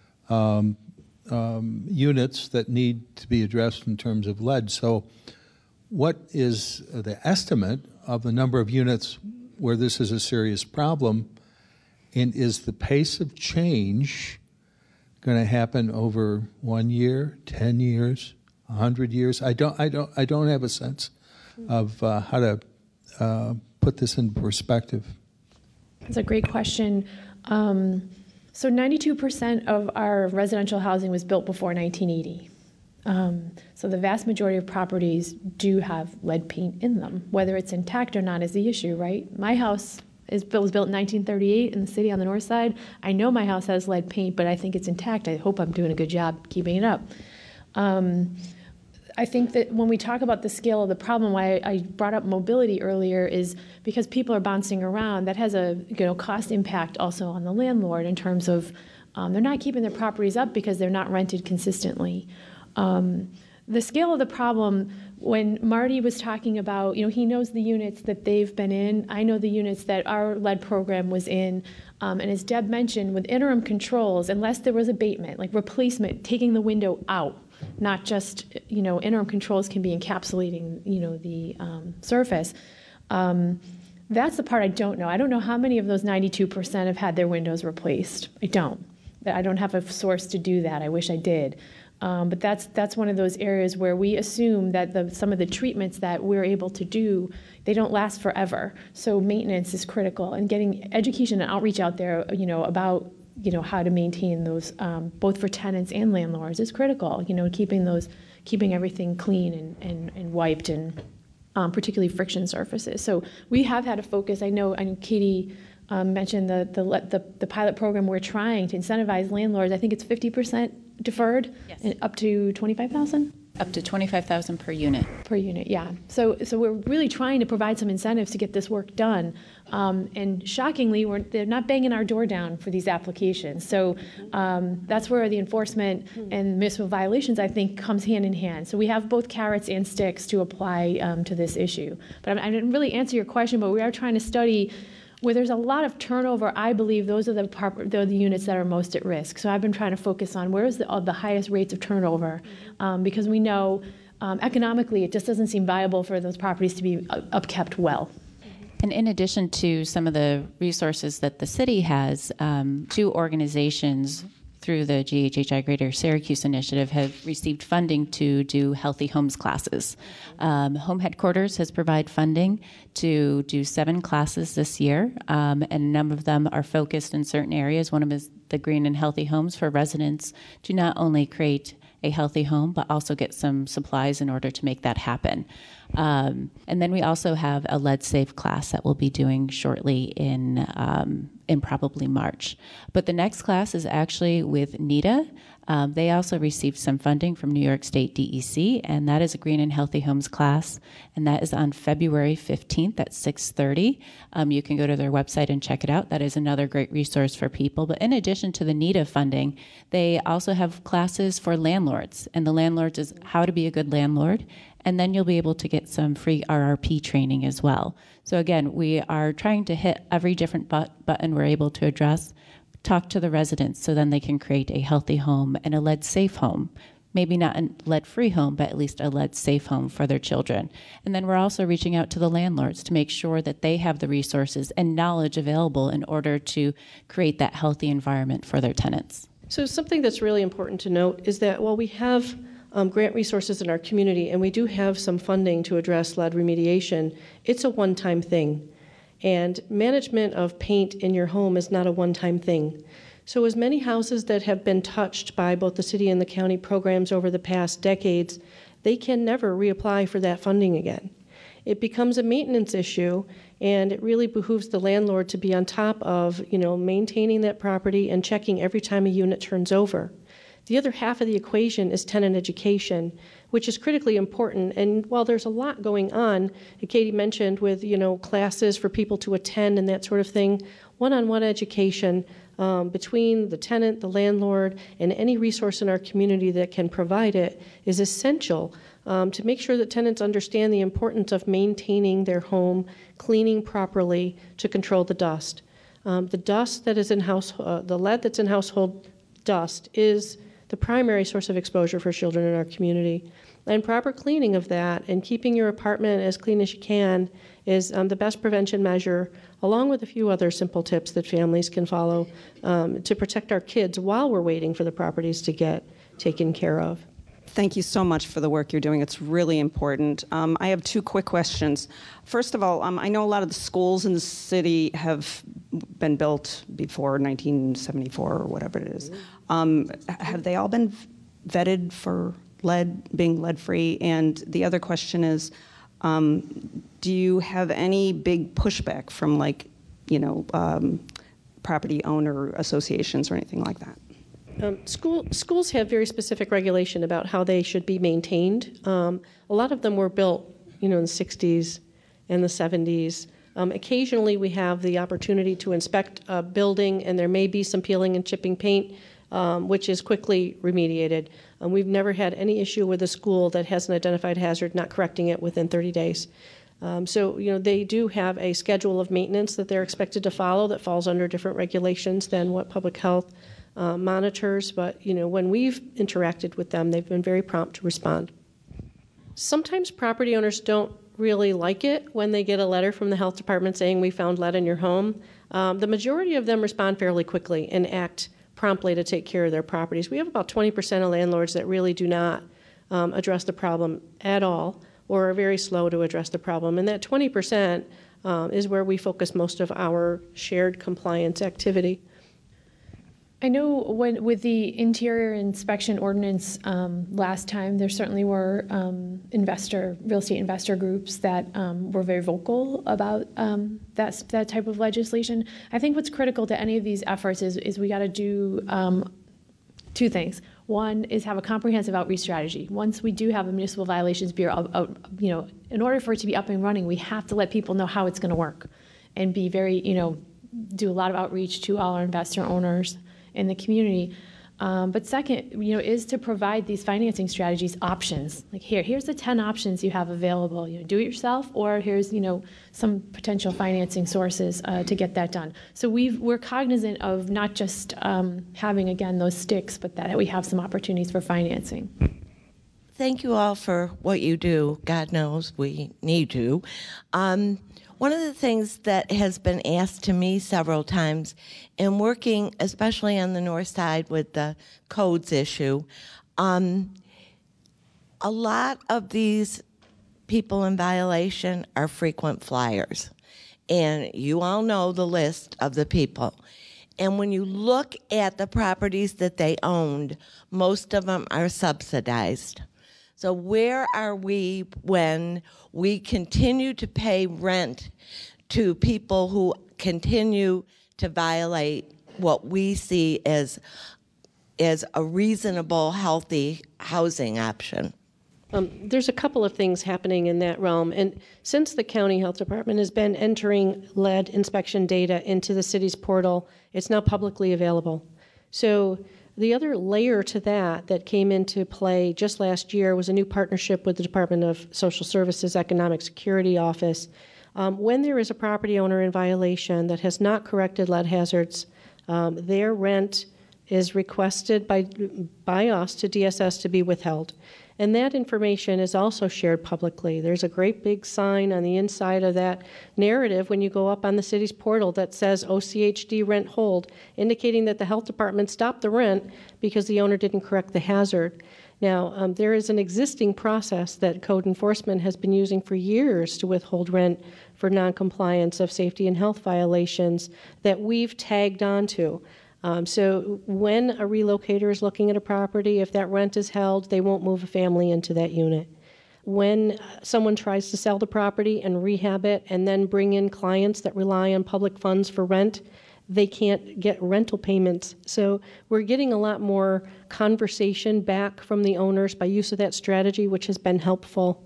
units that need to be addressed in terms of lead. So what is the estimate of the number of units where this is a serious problem, and is the pace of change going to happen over 1 year, 10 years, 100 years? I don't have a sense of how to put this in perspective. That's a great question. So 92% of our residential housing was built before 1980. So the vast majority of properties do have lead paint in them. Whether it's intact or not is the issue, right? My house was built in 1938 in the city on the north side. I know my house has lead paint, but I think it's intact. I hope I'm doing a good job keeping it up. I think that when we talk about the scale of the problem, why I brought up mobility earlier is because people are bouncing around. That has a cost impact also on the landlord in terms of they're not keeping their properties up because they're not rented consistently. The scale of the problem, when Marty was talking about, he knows the units that they've been in. I know the units that our lead program was in. And as Deb mentioned, with interim controls, unless there was abatement, like replacement, taking the window out, not just, interim controls can be encapsulating, the surface. That's the part I don't know. I don't know how many of those 92% have had their windows replaced. I don't have a source to do that. I wish I did. But that's one of those areas where we assume that some of the treatments that we're able to do, they don't last forever. So maintenance is critical, and getting education and outreach out there, about how to maintain those, both for tenants and landlords, is critical. Keeping everything clean and wiped, and particularly friction surfaces. So we have had a focus. I know Katie mentioned the pilot program. We're trying to incentivize landlords. I think it's 50% deferred, Yes. and up to $25,000. Up to $25,000 per unit. Per unit, yeah. So we're really trying to provide some incentives to get this work done. And shockingly, they're not banging our door down for these applications. So that's where the enforcement and municipal violations, I think, comes hand in hand. So we have both carrots and sticks to apply to this issue. But I didn't really answer your question, but we are trying to study where there's a lot of turnover. I believe those are the units that are most at risk. So I've been trying to focus on where's the highest rates of turnover, because we know economically it just doesn't seem viable for those properties to be upkept well. And in addition to some of the resources that the city has, two organizations through the GHHI Greater Syracuse Initiative have received funding to do healthy homes classes. Home Headquarters has provided funding to do 7 classes this year, and a number of them are focused in certain areas. One of them is the Green and Healthy Homes for residents to not only create a healthy home, but also get some supplies in order to make that happen. And then we also have a lead safe class that we'll be doing shortly in probably March. But the next class is actually with NEDA. They also received some funding from New York State DEC, and that is a Green and Healthy Homes class, and that is on February 15th at 6:30. You can go to their website and check it out. That is another great resource for people. But in addition to the NEDA funding, they also have classes for landlords, and the landlords is how to be a good landlord. And then you'll be able to get some free RRP training as well. So again, we are trying to hit every different button we're able to address, talk to the residents so then they can create a healthy home and a lead-safe home. Maybe not a lead-free home, but at least a lead-safe home for their children. And then we're also reaching out to the landlords to make sure that they have the resources and knowledge available in order to create that healthy environment for their tenants. So something that's really important to note is that while we have grant resources in our community, and we do have some funding to address lead remediation, it's a one-time thing. And management of paint in your home is not a one-time thing. So as many houses that have been touched by both the city and the county programs over the past decades, they can never reapply for that funding again. It becomes a maintenance issue, and it really behooves the landlord to be on top of, maintaining that property and checking every time a unit turns over. The other half of the equation is tenant education, which is critically important. And while there's a lot going on, Katie mentioned with, classes for people to attend and that sort of thing, one-on-one education between the tenant, the landlord, and any resource in our community that can provide it is essential to make sure that tenants understand the importance of maintaining their home, cleaning properly to control the dust. The dust that is in the lead that's in household dust is the primary source of exposure for children in our community. And proper cleaning of that and keeping your apartment as clean as you can is the best prevention measure, along with a few other simple tips that families can follow to protect our kids while we're waiting for the properties to get taken care of. Thank you so much for the work you're doing. It's really important. I have 2 quick questions. First of all, I know a lot of the schools in the city have been built before 1974 or whatever it is. Have they all been vetted for being lead-free? And the other question is, do you have any big pushback from property owner associations or anything like that? Schools have very specific regulation about how they should be maintained. A lot of them were built, in the 60s and the 70s. Occasionally, we have the opportunity to inspect a building, and there may be some peeling and chipping paint, which is quickly remediated. We've never had any issue with a school that has an identified hazard not correcting it within 30 days. So they do have a schedule of maintenance that they're expected to follow that falls under different regulations than what public health monitors, but when we've interacted with them, they've been very prompt to respond. Sometimes property owners don't really like it when they get a letter from the health department saying we found lead in your home. The majority of them respond fairly quickly and act promptly to take care of their properties. We have about 20% of landlords that really do not address the problem at all or are very slow to address the problem, and that 20% is where we focus most of our shared compliance activity. I know with the interior inspection ordinance last time, there certainly were real estate investor groups that were very vocal about that type of legislation. I think what's critical to any of these efforts is we got to do two things. One is have a comprehensive outreach strategy. Once we do have a municipal violations bureau, in order for it to be up and running, we have to let people know how it's going to work, and be very, do a lot of outreach to all our investor owners in the community. But second, is to provide these financing strategies options. Like here's the 10 options you have available. Do it yourself, or here's some potential financing sources to get that done. So we're cognizant of not just having again those sticks, but that we have some opportunities for financing. Thank you all for what you do. God knows we need to. One of the things that has been asked to me several times in working, especially on the north side with the codes issue, a lot of these people in violation are frequent flyers. And you all know the list of the people. And when you look at the properties that they owned, most of them are subsidized. So where are we when we continue to pay rent to people who continue to violate what we see as a reasonable, healthy housing option? There's a couple of things happening in that realm. And since the county health department has been entering lead inspection data into the city's portal, it's now publicly available. So the other layer to that came into play just last year was a new partnership with the Department of Social Services Economic Security Office. When there is a property owner in violation that has not corrected lead hazards, their rent is requested by us to DSS to be withheld. And that information is also shared publicly. There's a great big sign on the inside of that narrative when you go up on the city's portal that says OCHD rent hold, indicating that the health department stopped the rent because the owner didn't correct the hazard. Now, there is an existing process that code enforcement has been using for years to withhold rent for noncompliance of safety and health violations that we've tagged onto. So when a relocator is looking at a property, if that rent is held, they won't move a family into that unit. When someone tries to sell the property and rehab it and then bring in clients that rely on public funds for rent, they can't get rental payments. So we're getting a lot more conversation back from the owners by use of that strategy, which has been helpful.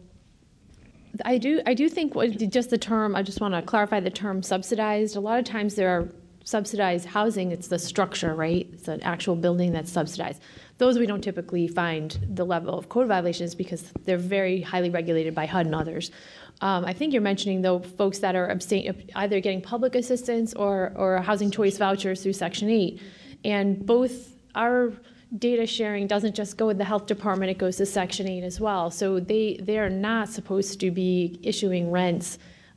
I do think just the term, I just want to clarify the term subsidized. A lot of times there are subsidized housing, it's the structure, right? It's an actual building that's subsidized. Those we don't typically find the level of code violations because they're very highly regulated by HUD and others. I think you're mentioning, though, folks that are either getting public assistance or housing choice vouchers through Section 8. And both our data sharing doesn't just go with the health department, it goes to Section 8 as well. So they are not supposed to be issuing rents,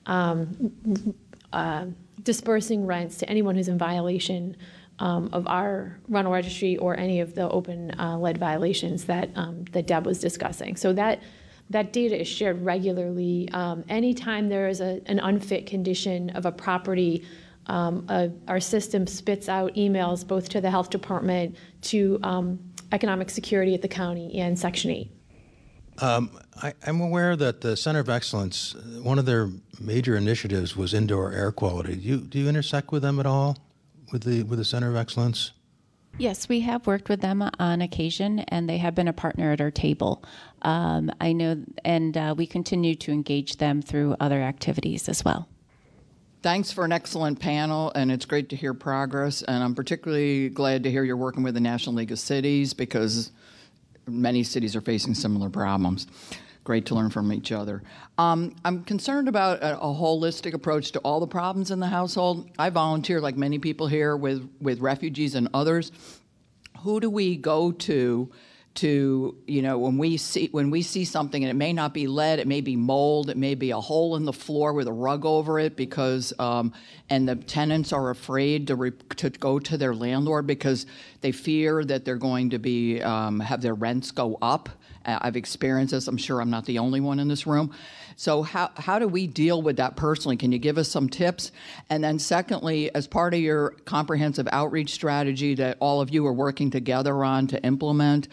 dispersing rents to anyone who's in violation of our rental registry or any of the open lead violations that Deb was discussing. So that data is shared regularly. Anytime there is an unfit condition of a property, our system spits out emails both to the health department, to economic security at the county, and Section 8. I'm aware that the Center of Excellence, one of their major initiatives was indoor air quality. Do you intersect with them at all, with the Center of Excellence? Yes, we have worked with them on occasion, and they have been a partner at our table. I know, and we continue to engage them through other activities as well. Thanks for an excellent panel, and it's great to hear progress. And I'm particularly glad to hear you're working with the National League of Cities because many cities are facing similar problems. Great to learn from each other. I'm concerned about a holistic approach to all the problems in the household. I volunteer, like many people here, with refugees and others. Who do we go to when we see something, and it may not be lead, it may be mold, it may be a hole in the floor with a rug over it because and the tenants are afraid to go to their landlord because they fear that they're going to be have their rents go up I've experienced this. I'm sure I'm not the only one in this room. So how do we deal with that personally? Can you give us some tips? And then secondly, as part of your comprehensive outreach strategy that all of you are working together on to implement,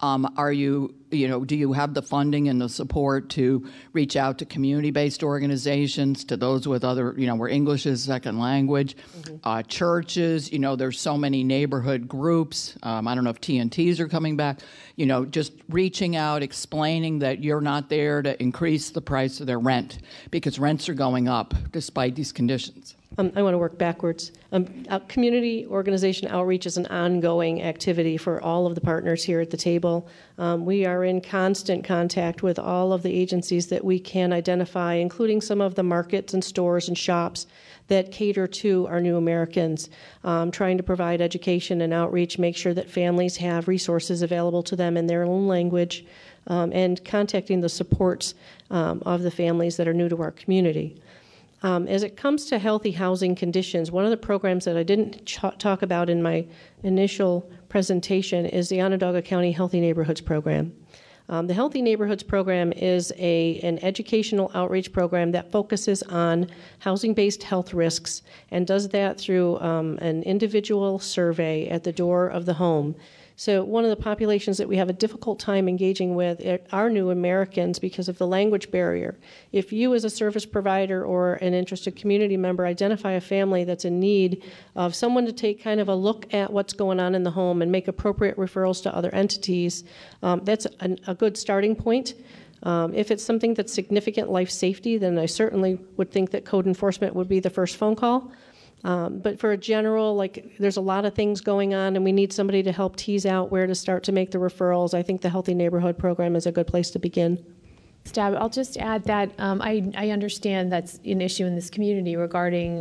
do you have the funding and the support to reach out to community-based organizations, to those with other, where English is second language, churches, there's so many neighborhood groups. I don't know if TNTs are coming back, just reaching out, explaining that you're not there to increase the price of their rent because rents are going up despite these conditions. I want to work backwards. Community organization outreach is an ongoing activity for all of the partners here at the table. We are in constant contact with all of the agencies that we can identify, including some of the markets and stores and shops that cater to our new Americans, trying to provide education and outreach, make sure that families have resources available to them in their own language, and contacting the supports of the families that are new to our community. As it comes to healthy housing conditions, one of the programs that I didn't talk about in my initial presentation is the Onondaga County Healthy Neighborhoods Program. The Healthy Neighborhoods Program is an educational outreach program that focuses on housing-based health risks and does that through an individual survey at the door of the home. So one of the populations that we have a difficult time engaging with are new Americans because of the language barrier. If you as a service provider or an interested community member identify a family that's in need of someone to take kind of a look at what's going on in the home and make appropriate referrals to other entities, that's a good starting point. If it's something that's significant life safety, then I certainly would think that code enforcement would be the first phone call. But for a general, there's a lot of things going on and we need somebody to help tease out where to start to make the referrals. I think the Healthy Neighborhood Program is a good place to begin. Stab, I'll just add that I understand that's an issue in this community regarding,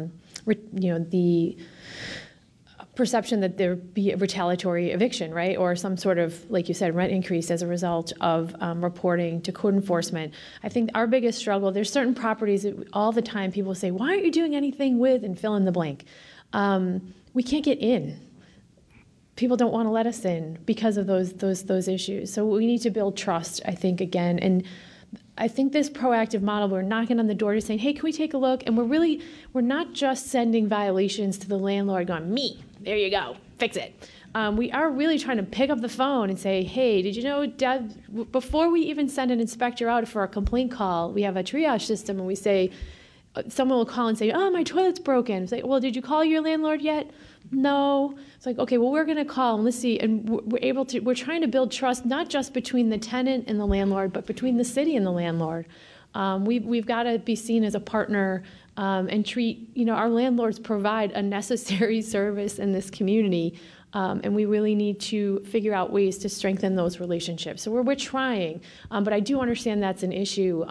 the perception that there be a retaliatory eviction, right? Or some sort of, like you said, rent increase as a result of reporting to code enforcement. I think our biggest struggle, there's certain properties that all the time people say, why aren't you doing anything with, and fill in the blank. We can't get in. People don't want to let us in because of those issues. So we need to build trust, I think, again. And I think this proactive model, we're knocking on the door to saying, hey, can we take a look? And we're not just sending violations to the landlord going, me, there you go, fix it. We are really trying to pick up the phone and say, hey, did you know, Deb, before we even send an inspector out for a complaint call, we have a triage system and we say, someone will call and say, oh, my toilet's broken. It's like, well, did you call your landlord yet? No. It's like, okay, well, we're going to call and let's see. And we're trying to build trust, not just between the tenant and the landlord, but between the city and the landlord. We've got to be seen as a partner and treat, our landlords provide a necessary service in this community. And we really need to figure out ways to strengthen those relationships. So we're trying, but I do understand that's an issue.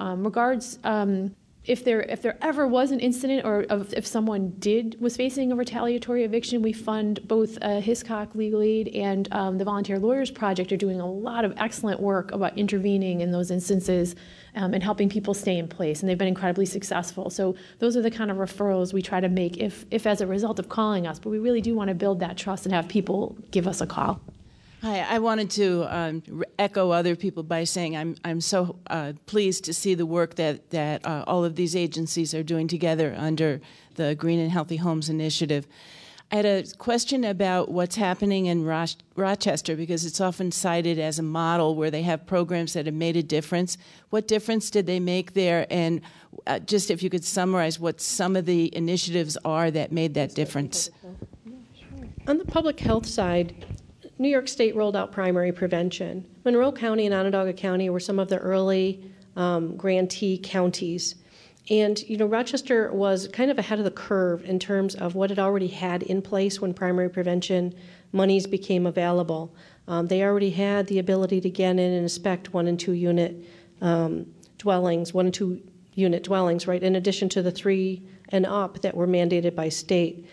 If there ever was an incident or if someone was facing a retaliatory eviction, we fund both Hiscox Legal Aid and the Volunteer Lawyers Project are doing a lot of excellent work about intervening in those instances and helping people stay in place, and they've been incredibly successful. So those are the kind of referrals we try to make if as a result of calling us, but we really do want to build that trust and have people give us a call. Hi, I wanted to echo other people by saying I'm so pleased to see the work that all of these agencies are doing together under the Green and Healthy Homes Initiative. I had a question about what's happening in Rochester because it's often cited as a model where they have programs that have made a difference. What difference did they make there? And just if you could summarize what some of the initiatives are that made that difference. On the public health side, New York State rolled out primary prevention. Monroe County and Onondaga County were some of the early grantee counties. And, Rochester was kind of ahead of the curve in terms of what it already had in place when primary prevention monies became available. They already had the ability to get in and inspect 1 and 2 unit dwellings, 1 and 2 unit dwellings, right, in addition to the 3 and up that were mandated by state.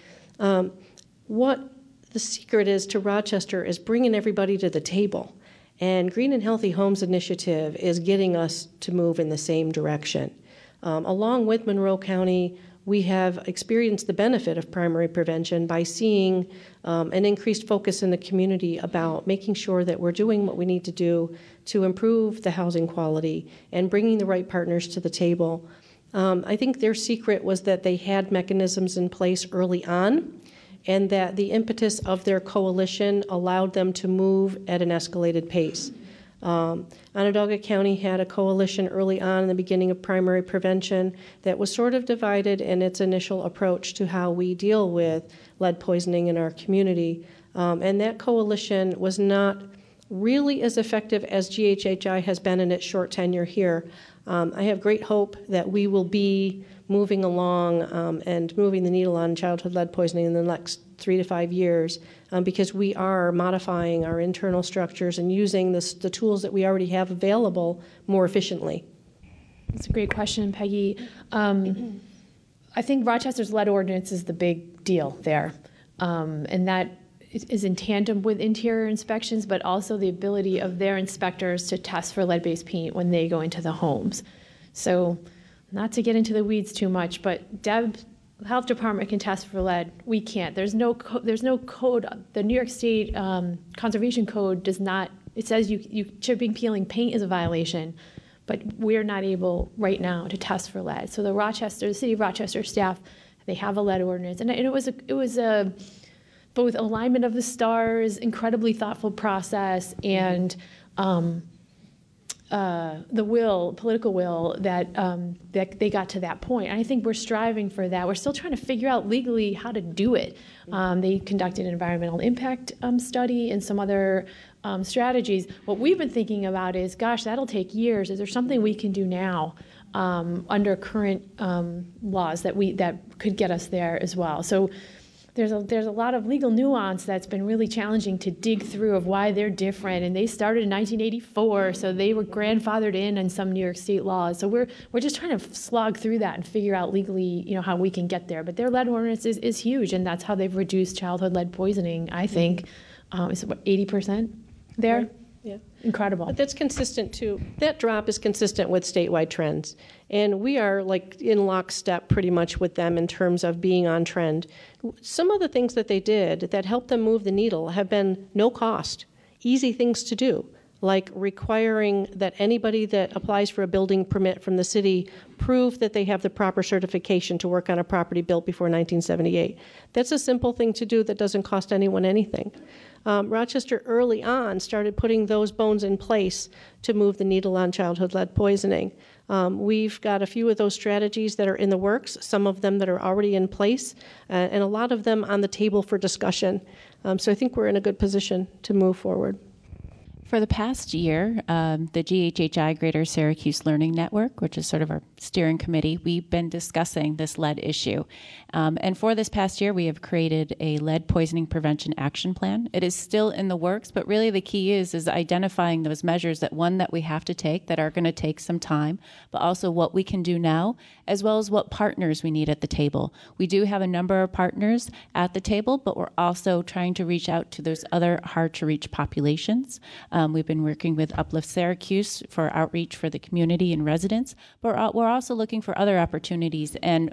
What the secret is to Rochester is bringing everybody to the table. And Green and Healthy Homes Initiative is getting us to move in the same direction. Along with Monroe County, we have experienced the benefit of primary prevention by seeing an increased focus in the community about making sure that we're doing what we need to do to improve the housing quality and bringing the right partners to the table. I think their secret was that they had mechanisms in place early on, and that the impetus of their coalition allowed them to move at an escalated pace. Onondaga County had a coalition early on in the beginning of primary prevention that was sort of divided in its initial approach to how we deal with lead poisoning in our community. And that coalition was not really as effective as GHHI has been in its short tenure here. I have great hope that we will be moving along and moving the needle on childhood lead poisoning in the next 3 to 5 years because we are modifying our internal structures and using the tools that we already have available more efficiently. That's a great question, Peggy. I think Rochester's lead ordinance is the big deal there, and that is in tandem with interior inspections, but also the ability of their inspectors to test for lead-based paint when they go into the homes. So, not to get into the weeds too much, but Deb's health department can test for lead. We can't. There's no code. The New York State Conservation Code does not. It says you chipping, peeling paint is a violation, but we're not able right now to test for lead. So the city of Rochester staff, they have a lead ordinance, and it was a both alignment of the stars, incredibly thoughtful process, and the political will that they got to that point. And I think we're striving for that. We're still trying to figure out legally how to do it. They conducted an environmental impact study and some other strategies. What we've been thinking about is, gosh, that'll take years. Is there something we can do now under current laws that could get us there as well? So there's a lot of legal nuance that's been really challenging to dig through of why they're different. And they started in 1984, so they were grandfathered in some New York State laws. So we're just trying to slog through that and figure out legally, how we can get there. But their lead ordinance is huge, and that's how they've reduced childhood lead poisoning, I think. Is it 80% there? Right. Yeah. Incredible. But that's consistent too. That drop is consistent with statewide trends. And we are in lockstep pretty much with them in terms of being on trend. Some of the things that they did that helped them move the needle have been no cost, easy things to do, like requiring that anybody that applies for a building permit from the city prove that they have the proper certification to work on a property built before 1978. That's a simple thing to do that doesn't cost anyone anything. Rochester early on started putting those bones in place to move the needle on childhood lead poisoning. We've got a few of those strategies that are in the works, some of them that are already in place, and a lot of them on the table for discussion. So I think we're in a good position to move forward. For the past year, the GHHI Greater Syracuse Learning Network, which is sort of our steering committee, we've been discussing this lead issue. And for this past year, we have created a lead poisoning prevention action plan. It is still in the works, but really the key is identifying those measures that we have to take that are going to take some time, but also what we can do now, as well as what partners we need at the table. We do have a number of partners at the table, but we're also trying to reach out to those other hard-to-reach populations. We've been working with Uplift Syracuse for outreach for the community and residents, but we're also looking for other opportunities, and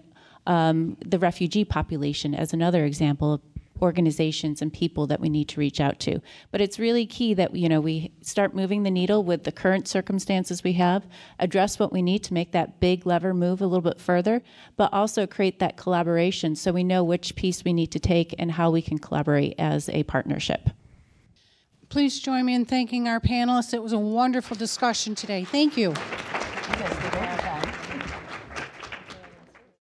the refugee population as another example of organizations and people that we need to reach out to. But it's really key that we start moving the needle with the current circumstances we have, address what we need to make that big lever move a little bit further, but also create that collaboration so we know which piece we need to take and how we can collaborate as a partnership. Please join me in thanking our panelists. It was a wonderful discussion today. Thank you.